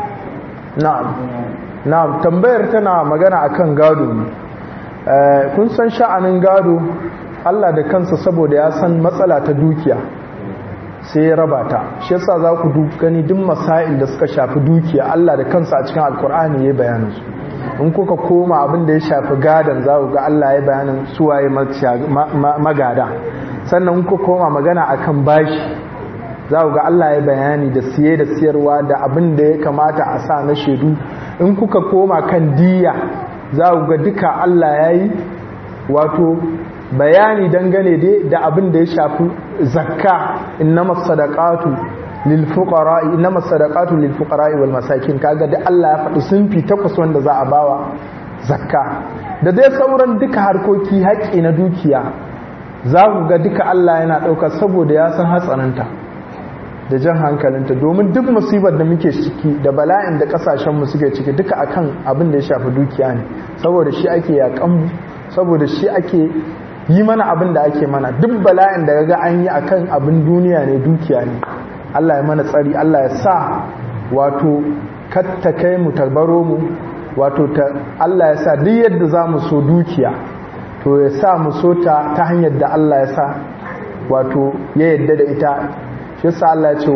Na'am, tambayar tana magana akan gado ne. Kun san sha'anin gado, Allah da kansa saboda ya san matsala ta dukiya sai ya raba ta. Shi yasa za ku gani duk masail da suka shafi dukiya Allah da kansa a cikin alkur'ani ya bayanin su. In kuka koma abin da ya shafi gadan za ku ga Allah ya bayanin suwaye magada. Sannan kuka koma magana akan bashi za ku ga Allah ya bayani da siye da siyarwa da abin da ya kamata a sa na shaidu. In kuka koma kan diya za ku ga duka Allah ya yi wato bayani dangane da abin da ya shafi zakka innamas sadaqatu lil fuqara'i wal masakin. kaga da Allah ya faɗi sunfi 8 wanda za a bawa zakka da dai sauran duka harkoki haƙƙi na dukiya za ku ga duka Allah yana ɗauka saboda ya san hatsarinta da jan hankalinta, domin duk musibar da muke ciki da bala'in da kasashenmu suke ciki duka akan abin da ya shafi dukiya ne, saboda shi ake yaƙanmu, saboda shi ake yi mana abin da ake mana. Duk bala'in da ga an yi akan abin duniya ne, dukiya ne. Allah ya mana tsari, Allah ya sa wato katta kai mu tabaro mu, wato Allah ya sa duk yadda za mu so dukiya to ya sa mu so ta hanyar da Allah ya sa wato ya yadda da ita. shi yasa Allah ya ce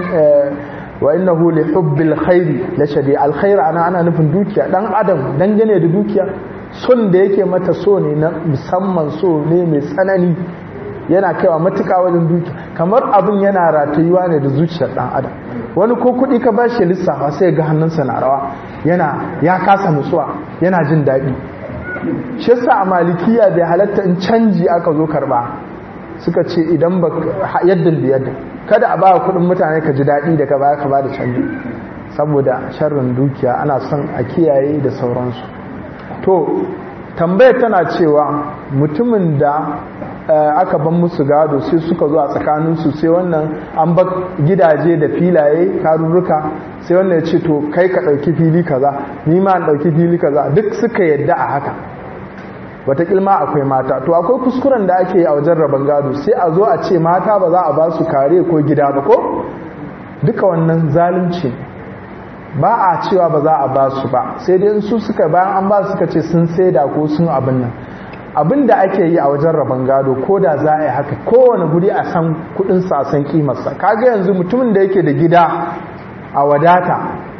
wa innahu li hubbil khairi la shadid. alkhair ana nufin dukiya. Dan adam dangane da dukiya son da yake mata so ne na musamman, so ne mai tsanani, yana kaiwa matuƙa wajen dukiya. Kamar abin yana ratayuwa ne da zuciyar dan adam. Wani ko kuɗi ka bashi lissafa sai ga hannunsa na rawa, ya kasa nutsuwa, yana jin daɗi. shi yasa a malikiya bai halatta in canji aka zo karba, suka ce idan ba yadda da yadda kada a ba kudin mutane ka ji daɗi da ka ba da canji, saboda sharrin dukiya ana son a kiyaye da sauransu. To tambaya tana cewa mutumin da aka ban musu gado sai suka zo a tsakaninsu, sai wannan an ba gidaje da filaye karurruka, sai wannan ya ce to kai ka ɗauki fili kaza, ni ma an ɗauki fili kaza, duk suka yadda a haka. Wataƙilma akwai mata, to akwai kuskuren da ake yi a wajen rabon gado, sai a zo a ce mata ba za a ba su kare ko gida ba, ko duka wannan zalunci. Ba a cewa ba za a ba su ba, sai dai su suka bayan an ba su suka ce sun saida ko sun abin nan. Abin da ake yi a wajen rabon gado ko da za a yi haka, kowane guri a san kudinsa, a san kimarsa. Kaga yanzu mutumin da yake da gida a wadata,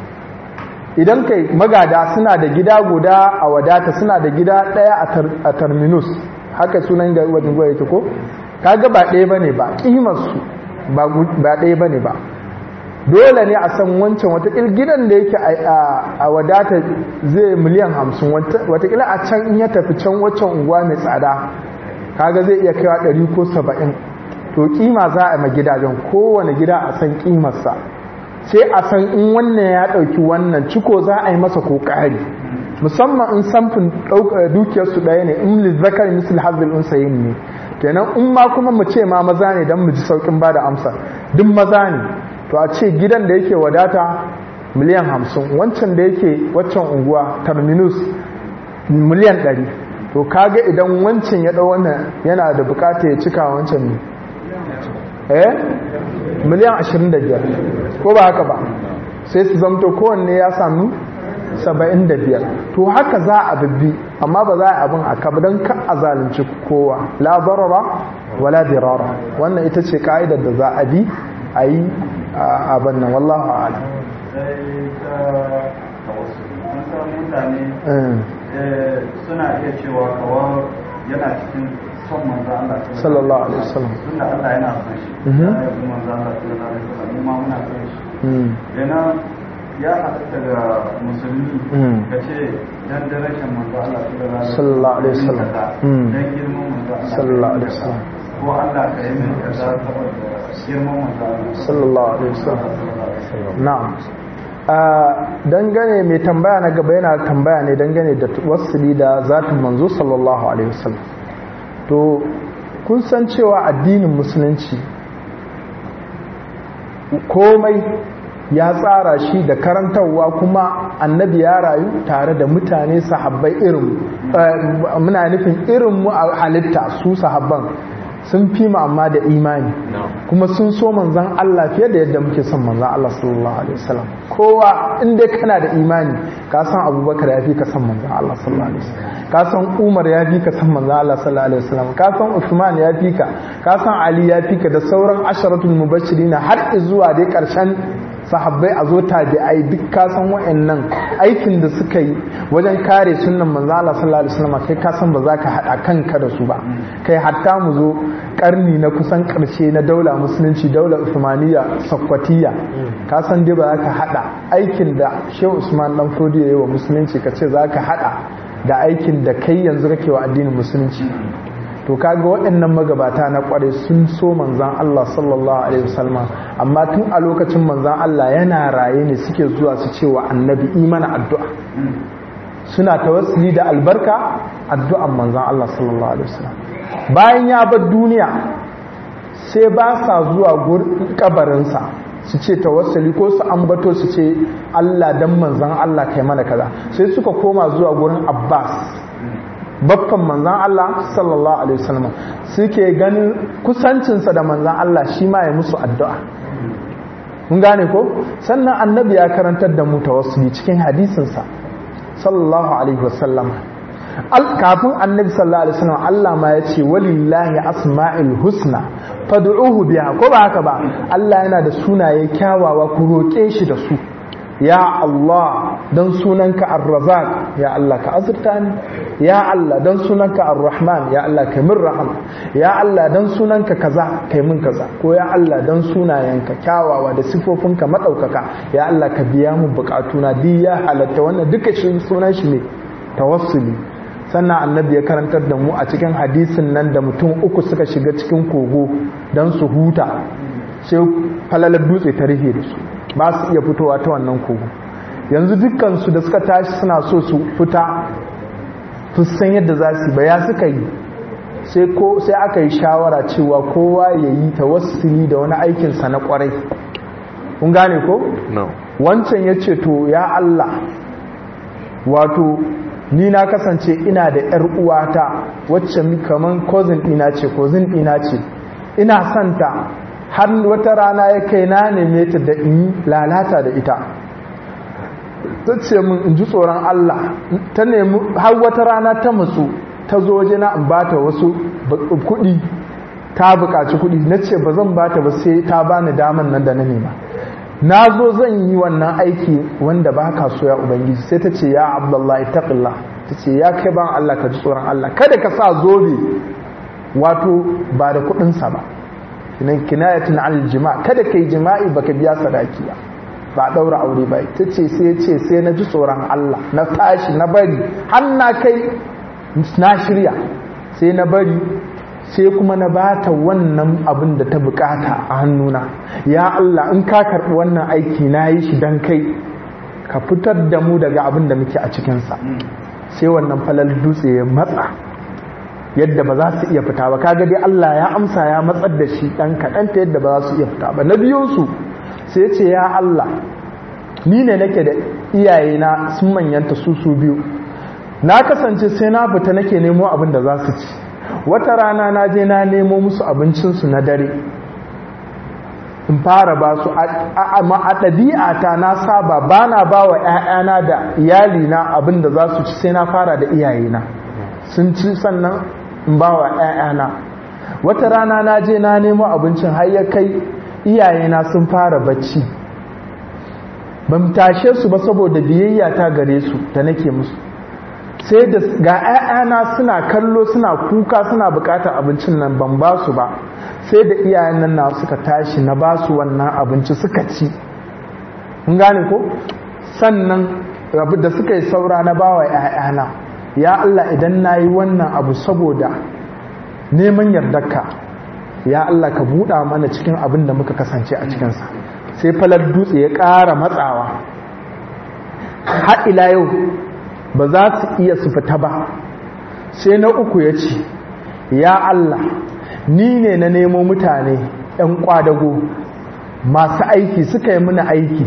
idan kai magada suna da gida guda a wadata, suna da gida ɗaya a terminus, haka sunan ga wajen gwaya yake ko, kaga ba ɗaya bane ba, kimarsu ba ɗaya bane ba. Dole ne a san wancan watakil gidan da yake a wadata zai miliyan 50, watakila a can in ya tafi can waccan unguwa mai tsada kaga zai iya kaiwa 100 ko 70. to kima za a ma gidajen, kowane gida a san kimarsa, sai a san in wannan ya dauki wannan ciko za a yi masa kokari, musamman in samfin dukiyarsu ɗaya ne, in lizzakar misal hazil unsayin ne. kenan in ma kuma mu ce ma maza ne don mu ji saukin ba da amsa, duk maza ne, to a ce gidan da yake wadata miliyan 50, wancan da yake waccan unguwa terminus miliyan 100, to kaga idan wancan ya dau wannan yana da bukata ya cika wancan ne miliyan 25, ko ba haka ba, sai su zamto kowanne ya sami 75. to haka za a bibbi, amma ba za a abin aka don ka a zalunci kowa, la darara wala dirara. wannan ita ce ka'idar da za a bi a yi abin nan, wallahu a'ala. mutane suna iya cewa kawar yana cikin son manzo Allah sallallahu alaihi wasallam, tunda Allah yana son shi, ya yi manzo Allah sallallahu alaihi wasallam, ma muna son shi. yana ya halatta ga musulmi ka ce dan darajar manzo Allah sallallahu alaihi wasallam, dan girman manzo Allah sallallahu alaihi wasallam, ko Allah ka yi mai kaza saboda girman manzo Allah sallallahu alaihi wasallam. na'am. dangane mai tambaya na gaba yana tambaya ne dangane da wasuli da zatin manzo sallallahu alaihi wasallam. to kun san cewa addinin musulunci komai ya tsara shi da karantarwa, kuma annabi ya rayu tare da mutane sahabbai irin muna nufin irin mu a halitta, su sahabban sun fi mu amma da imani, kuma sun so manzon Allah fiye da yadda muke son manzon Allah sallallahu alaihi wasallam. kowa inda kana da imani ka san Abubakar ya fi ka san manzon Allah sallallahu alaihi wasallam, ka san Umar ya fi ka san manzon Allah sallallahu alaihi wasallam, ka san Uthman ya fi ka san Ali ya fi ka, da sauran asharatul mubashirin har zuwa dai karshen sahabbai a zo tabi'ai, duk ka san wa'annan aikin da suka yi wajen kare sunnan manzo Allah sallallahu alaihi wasallam, kai ka san ba za ka hada kanka da su ba. kai hatta mu zo karni na kusan karshe na daula musulunci, daula Uthmaniyya Sakwatiyya, ka san dai ba za ka hada aikin da Shehu Usman dan Fodiyo yayi wa musulunci ka ce za ka hada da aikin da kai yanzu kake wa addinin musulunci. To kaga waɗannan magabata na kware sun so manzan Allah sallallahu alaihi wasallam, amma tun a lokacin manzan Allah yana raye ne suke zuwa su ce wa annabi imana addu'a, suna tawassuli da albarka addu'an manzan Allah sallallahu alaihi wasallam. Bayan ya bar duniya sai ba sa zuwa gurin kabarinsa su ce tawassuli ko su ambato su ce Allah dan manzan Allah kai mana kaza, sai suka koma zuwa gurin Abbas baffan manzan Allah sallallahu alaihi wasallam, suke ganin kusancinsa da manzan Allah shi ma ya musu addu'a. Mun gane ko? Sannan annabi ya karantar da mu tawassuli cikin hadisinsa sallallahu alaihi wasallam. Kafin annabi sallallahu alaihi wasallam Allah ma ya ce walillahi asma'il husna fad'uhu biha, ko ba haka ba? Allah yana da sunaye kyawawa, ku roke shi da su. Ya Allah dan sunanka Ar-Razzaq, ya Allah ka azurta ni. Ya Allah dan sunanka Ar-Rahman, ya Allah kai min rahama. Ya Allah dan sunanka kaza kai min kaza, ko ya Allah dan sunayenka kyawawa da sifofinka madaukaka, ya Allah ka biya mu bukatuna. Di ya halatta wannan duka shi sunan shi ne tawassuli. Sannan annabi ya karantar da mu a cikin hadisin nan da mutum uku suka shiga cikin kogo dan su huta, sai falalar dutse ta rihe da su, ba su iya fitowa ta wannan kogo. Yanzu dukkansu da suka tashi suna so su fita su san yadda za su ba, ya suka yi sai aka yi shawara cewa kowa ya yi tawassuli da wani aikinsa na kwarai. Kun gane ko? Wancan ya ce to ya Allah, wato ni na kasance ina da ‘yar uwata wacce kaman cousin ɗina ce, ina santa har wata rana ya kai na neme ta da in lalata da ita. Ta ce min in ji tsoron Allah, ta nemi har wata rana ta musu, ta zo waje na in bata wasu kuɗi, ta buƙaci kuɗi, na ce ba zan bata ba sai ta bani daman nan da na nema. Na zo zan yi wannan aiki wanda ba ka so ya Ubangiji, sai ta ce ya Abdullahi taqillah, ta ce ya kai ban Allah ka ji tsoron Allah, kada ka sa zobe wato ba da kuɗinsa ba, kinayatun aljima, kada kai jima'i baka biya sadaki ba daura aure ba. Ta ce sai na ji tsoron Allah, na tashi na bari har na kai na shirya, sai na bari, sai kuma na bata wannan abin da ta bukata a hannuna. Ya Allah in ka karɓi wannan aiki na yi shi don kai, ka fitar da mu daga abin da muke a cikinsa. Sai wannan falal dutse ya matsa yadda ba za su iya fita ba. Kaga dai Allah ya amsa, ya matsar da shi ɗan kaɗan ta yadda ba za su iya fita ba. Na biyunsu sai ce ya Allah, ni ne nake da iyayena sun manyanta su biyu, na kasance sai na fita nake nemo abin da za su ci. Wata rana na je na nemo musu abincinsu na dare in fara ba su, a ɗabi'ata na saba ba na ba wa ‘ya'yana da iyalina abin da za su ci, sai na fara da iyayena sun ci sannan in ba wa ‘ya'yana. Wata rana na je na nemo abincin har ya kai iyayena sun fara bacci, ban tashe su ba saboda biyayya ta gare su da nake musu. Sai da ga ‘ya'yana suna kallo suna kuka suna bukatar abincin nan ban ba su ba, sai da iyayen nan na suka tashi na ba su wannan abinci suka ci. Kun gane ko? Sannan rabu da suka yi saura na ba wa ‘ya'yana. Ya Allah idan na yi wannan abu saboda neman yardarka, ya Allah ka buɗa mana cikin abin da muka kasance a cikinsa. Sai falar dutse ya ƙara matsawa har ila yau ba za su iya su fita ba. Sai na uku ya ce ya Allah ni ne na nemo mutane ‘yan ƙwadago masu aiki suka yi mini aiki,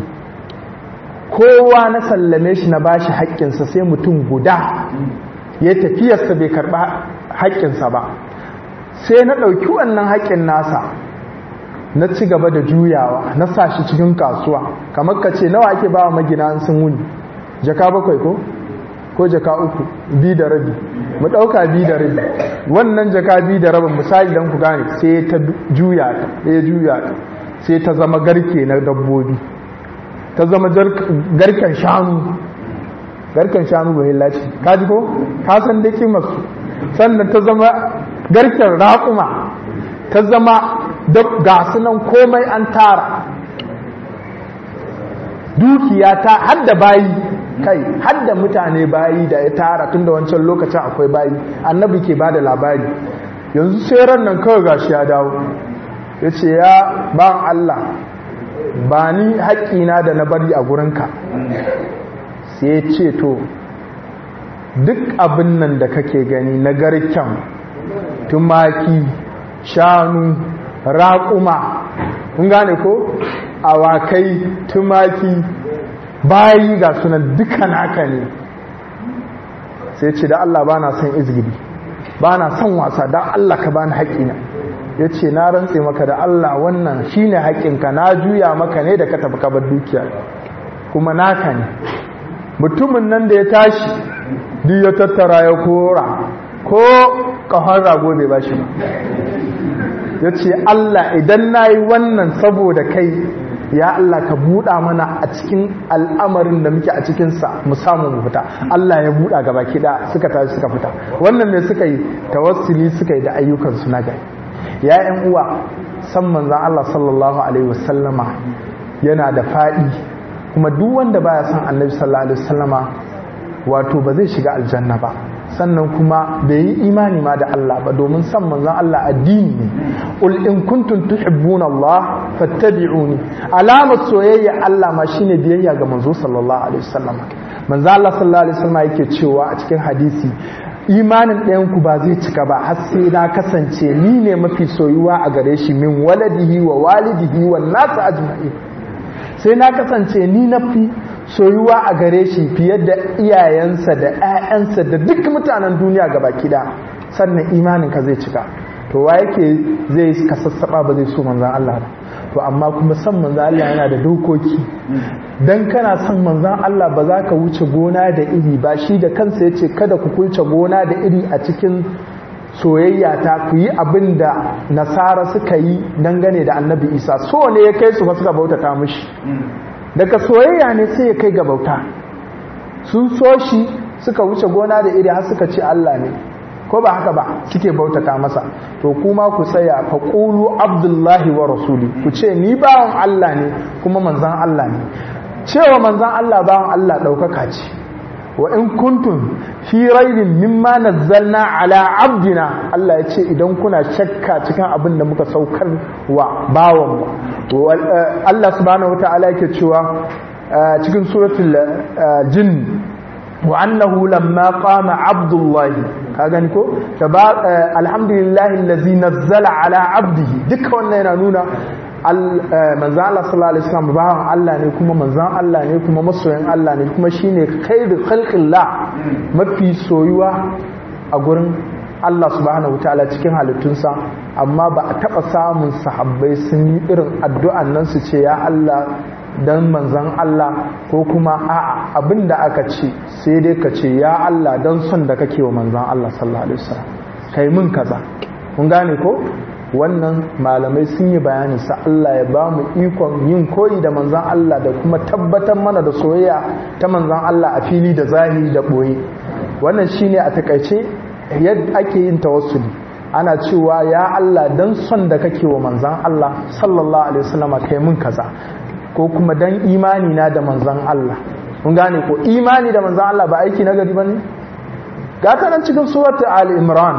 kowa na sallame shi na bashi haƙƙinsa, sai mutum guda ya tafiyarsa bai karɓa haƙƙinsa ba. Sai na ɗauki wannan haƙƙin nasa na ci gaba da juyawa, na sa shi cikin kasuwa. Kamar ka ce nawa ake ba wa magina sun wuni, jaka 7 ko jaka 3, 2 da rabi, mu ɗauka 2 da rabi. Wannan jaka 2 da rabin misali don ku gane, sai ta juya ta sai ta zama garke na dabbobi, ta zama garken shanu bai laci, kaji ko ka san da kimarsu. Sannan ta zama garken raƙuma, ta zama gasu nan komai an tara, dukiya ta hadda bayi kai har da mutane bayi da ya tara tun da wancan lokacin akwai bayi annabi ke bada labari yanzu sai ran nan kawai gashi ya dawo ya ce ya ba Allah ba ni haƙƙina da na bari a gurinka sai ya ce to duk abin nan da kake gani na garken tumaki shanu raƙuma kun gane ko awakai tumaki bayi ga sunan duka naka ne sai ce da Allah ba na son izgiri ba na son wasa da Allah ka bani haƙƙina ya ce na rantse maka da Allah wannan shine haƙƙinka na juya maka ne da ka tafi ka bar dukiya kuma naka ne mutumin nan da ya tashi duk ya tattara ya kora ko ƙahon rago bai ba shi ba ya ce Allah idan na yi wannan saboda kai ya Allah ka buɗa mana a cikin al'amarin da muke a cikinsa mu samu mu fita Allah ya buɗa gaba kiɗa suka tashi suka fita wannan ne suka yi tawassuli suka yi da ayyukansu na gari ya ‘yan uwa san manzan Allah sallallahu alaihi wasallama yana da faɗi kuma duk wanda baya san annabi sallallahu alaihi wasallama wato ba zai shiga aljanna ba sannan kuma bai yi imani ma da Allah ba domin san manzon Allah addini ne ul in kuntum tuhibbuna Allah fattabi'uni alamar soyayya Allah ma shine biyayya ga manzo sallallahu alaihi wasallam manzo Allah sallallahu alaihi wasallam yake cewa a cikin hadisi imanin ɗayan ku ba zai cika ba har sai na kasance ni ne mafi soyuwa a gare shi min waladihi wa walidihi wan nas ajma'in sai na kasance ni nafi soyuwa a gare shi fiye da iyayensa da 'ya'yansa da duk mutanen duniya gaba kida sannan imaninka zai cika to wa yake zai ka sassaba ba zai so manzan Allah ba to amma kuma san manzan Allah yana da dokoki dan kana san manzan Allah ba za ka wuce gona da iri ba shi da kansa yace kada ku kulce gona da iri a cikin soyayya ta ku yi abin da nasara suka yi dangane da annabi Isa so ne ya kai su ba suka bautata mishi daga soyayya ne sai ya kai ga bauta sun so shi suka wuce gona da iri har suka ce Allah ne ko ba haka ba suke bautata masa to kuma ku tsaya fa qulu abdullahi wa rasuli ku ce ni bawan Allah ne kuma manzon Allah ne cewa manzon Allah bawan Allah daukaka ce wa in kuntum fi raibin mimma nazzalna ala abdina Allah ya ce idan kuna shakka cikin abin da muka saukar wa bawan mu Allah subhanahu wataala yake cewa cikin suratul jin wa annahu lamma qama abdullahi ka gani ko alhamdulillahi allazi nazzala ala abdihi duka wannan yana nuna manzan Allah sallallahu alaihi wasallam bawan Allah ne kuma manzan Allah ne kuma masoyin Allah ne kuma shine khairu khalqillah mafi soyuwa a gurin Allah subhanahu wataala cikin halittunsa amma ba a taba samun sahabbai sun yi irin addu'an nan su ce ya Allah dan manzan Allah ko kuma a'a abinda aka ce sai dai ka ce ya Allah dan son da kake wa manzan Allah sallallahu alaihi wasallam kai mun kaza kun gane ko wannan malamai sun yi bayanin sa Allah ya ba mu ikon yin koyi da manzan Allah da kuma tabbatar mana da soyayya ta manzan Allah a fili da zahiri da boye wannan shine a takaice yadda ake yin tawassuli ana cewa ya Allah dan son da kake wa manzan Allah sallallahu alaihi wasallam kai mun kaza ko kuma dan imani na da manzan Allah kun gane ko imani da manzan Allah ba aiki na gari bane ga ta nan cikin suratul ali imran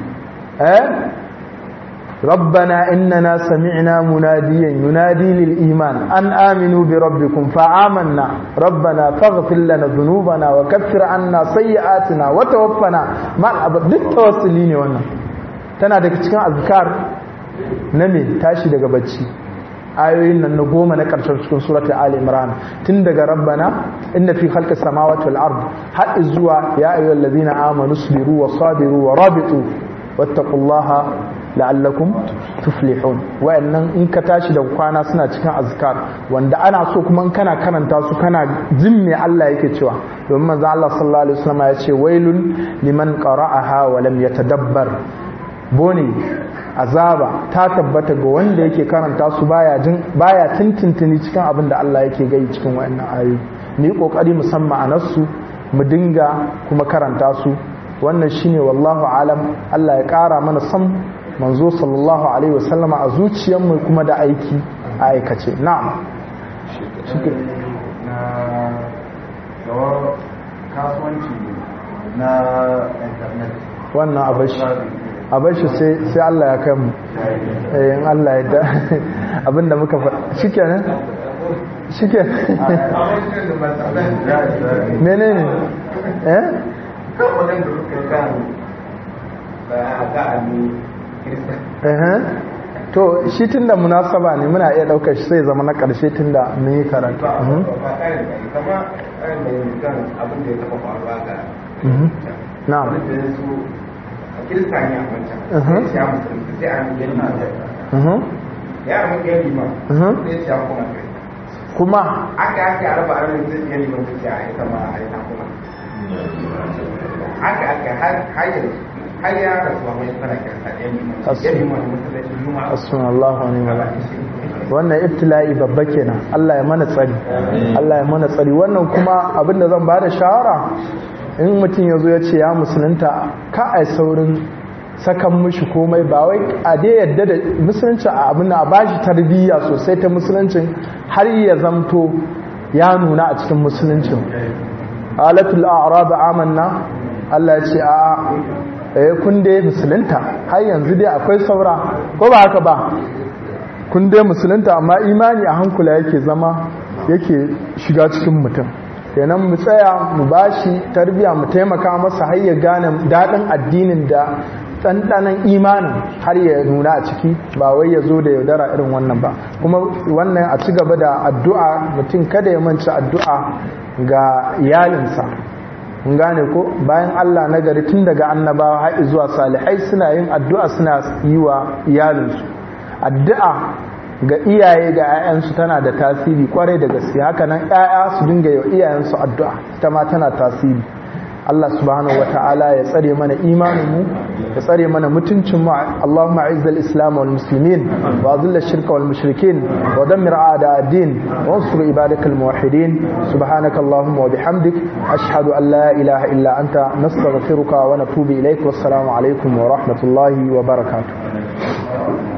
ربنا إننا سمعنا مناديا ينادي للإيمان أن آمنوا بربكم فآمنا ربنا فاغفر لنا ذنوبنا وكفر عنا سيئاتنا وتوفنا مع الأبرار duk tawassuli ne wannan tana daga cikin azkar na me tashi daga bacci ayoyin nan na 10 na karshen cikin suratul ali imran tun daga rabbana inna fi khalqis samawati wal ard har zuwa ya ayyuhallazina amanu sabiru wa sabiru wa rabitu wattaqullaha la'allakum tuflihun wayannan in ka tashi da kwana suna cikin azkar wanda ana so kuma in kana karanta su kana jin me Allah yake cewa domin manzo Allah sallallahu alaihi wasallam ya ce wailun liman qara'aha wa lam yatadabbar bone azaba ta tabbata ga wanda yake karanta su baya tintintini cikin abin da Allah yake gai cikin wayannan ayoyi mu yi kokari musamman anarsu mu dinga kuma karanta su wannan shine wallahu alam Allah ya kara mana san manzo sallallahu alaihi wasallama a zuciyarmu kuma da aiki a aikace na'am da kasuwanci na internet wannan abashi sai Allah ya kai mu in Allah ya da abinda muka faɗa shikenan menene to shi tunda munasaba ne muna iya daukar shi sai zama na karshe tunda mun yi karatu na'am kirista ne a wancan sai ya musulunci sai a yi na ya mun gani ma sai ya kuma aka araba arin sai ya liman sai a yi kama a yi na kuma har ya rasu mai sana kirista ya liman musulunci yuma asmanallahu ne wala wannan ibtila'i babba kenan Allah ya mana tsari Allah ya mana tsari wannan kuma abinda zan bada shawara in mutum ya zo ya ce ya musulunta ka a saurin sakan mushi komai ba wai a dai yadda da musulunci a abin a bashi tarbiyya sosai ta musuluncin har ya zamto ya nuna a cikin musuluncin alatul a'rab amanna Allah ya ce a kun dai musulunta har yanzu dai akwai saura ko ba haka ba kun dai musulunta amma imani a hankula yake zama yake shiga cikin mutum kenan mu tsaya mu bashi tarbiya mu taimaka masa har ya gane daɗin addinin da ɗanɗanon imanin har ya nuna a ciki ba wai ya zo da yaudara irin wannan ba kuma wannan a ci gaba da addu'a mutum kada ya manci addu'a ga iyalinsa mun gane ko bayan Allah na gari tun daga annabawa har zuwa salihai suna yin addu'a suna yi wa iyalinsu addu'a ga iyaye ga 'ya'yansu tana da tasiri kwarai da gaske haka nan 'ya'ya su dinga yi wa iyayensu addu'a ita ma tana tasiri Allah subhanahu wata'ala ya tsare mana imaninmu ya tsare mana mutuncinmu Allahumma a'izz al-islam wal muslimin wa adhill ash-shirka wal mushrikin wa dammir a'da ad-din wa ansur ibadak al-muwahhidin subhanaka Allahumma wa bihamdik ashhadu an la ilaha illa anta nastaghfiruka wa natubu ilayk wassalamu alaykum wa rahmatullahi wa barakatuh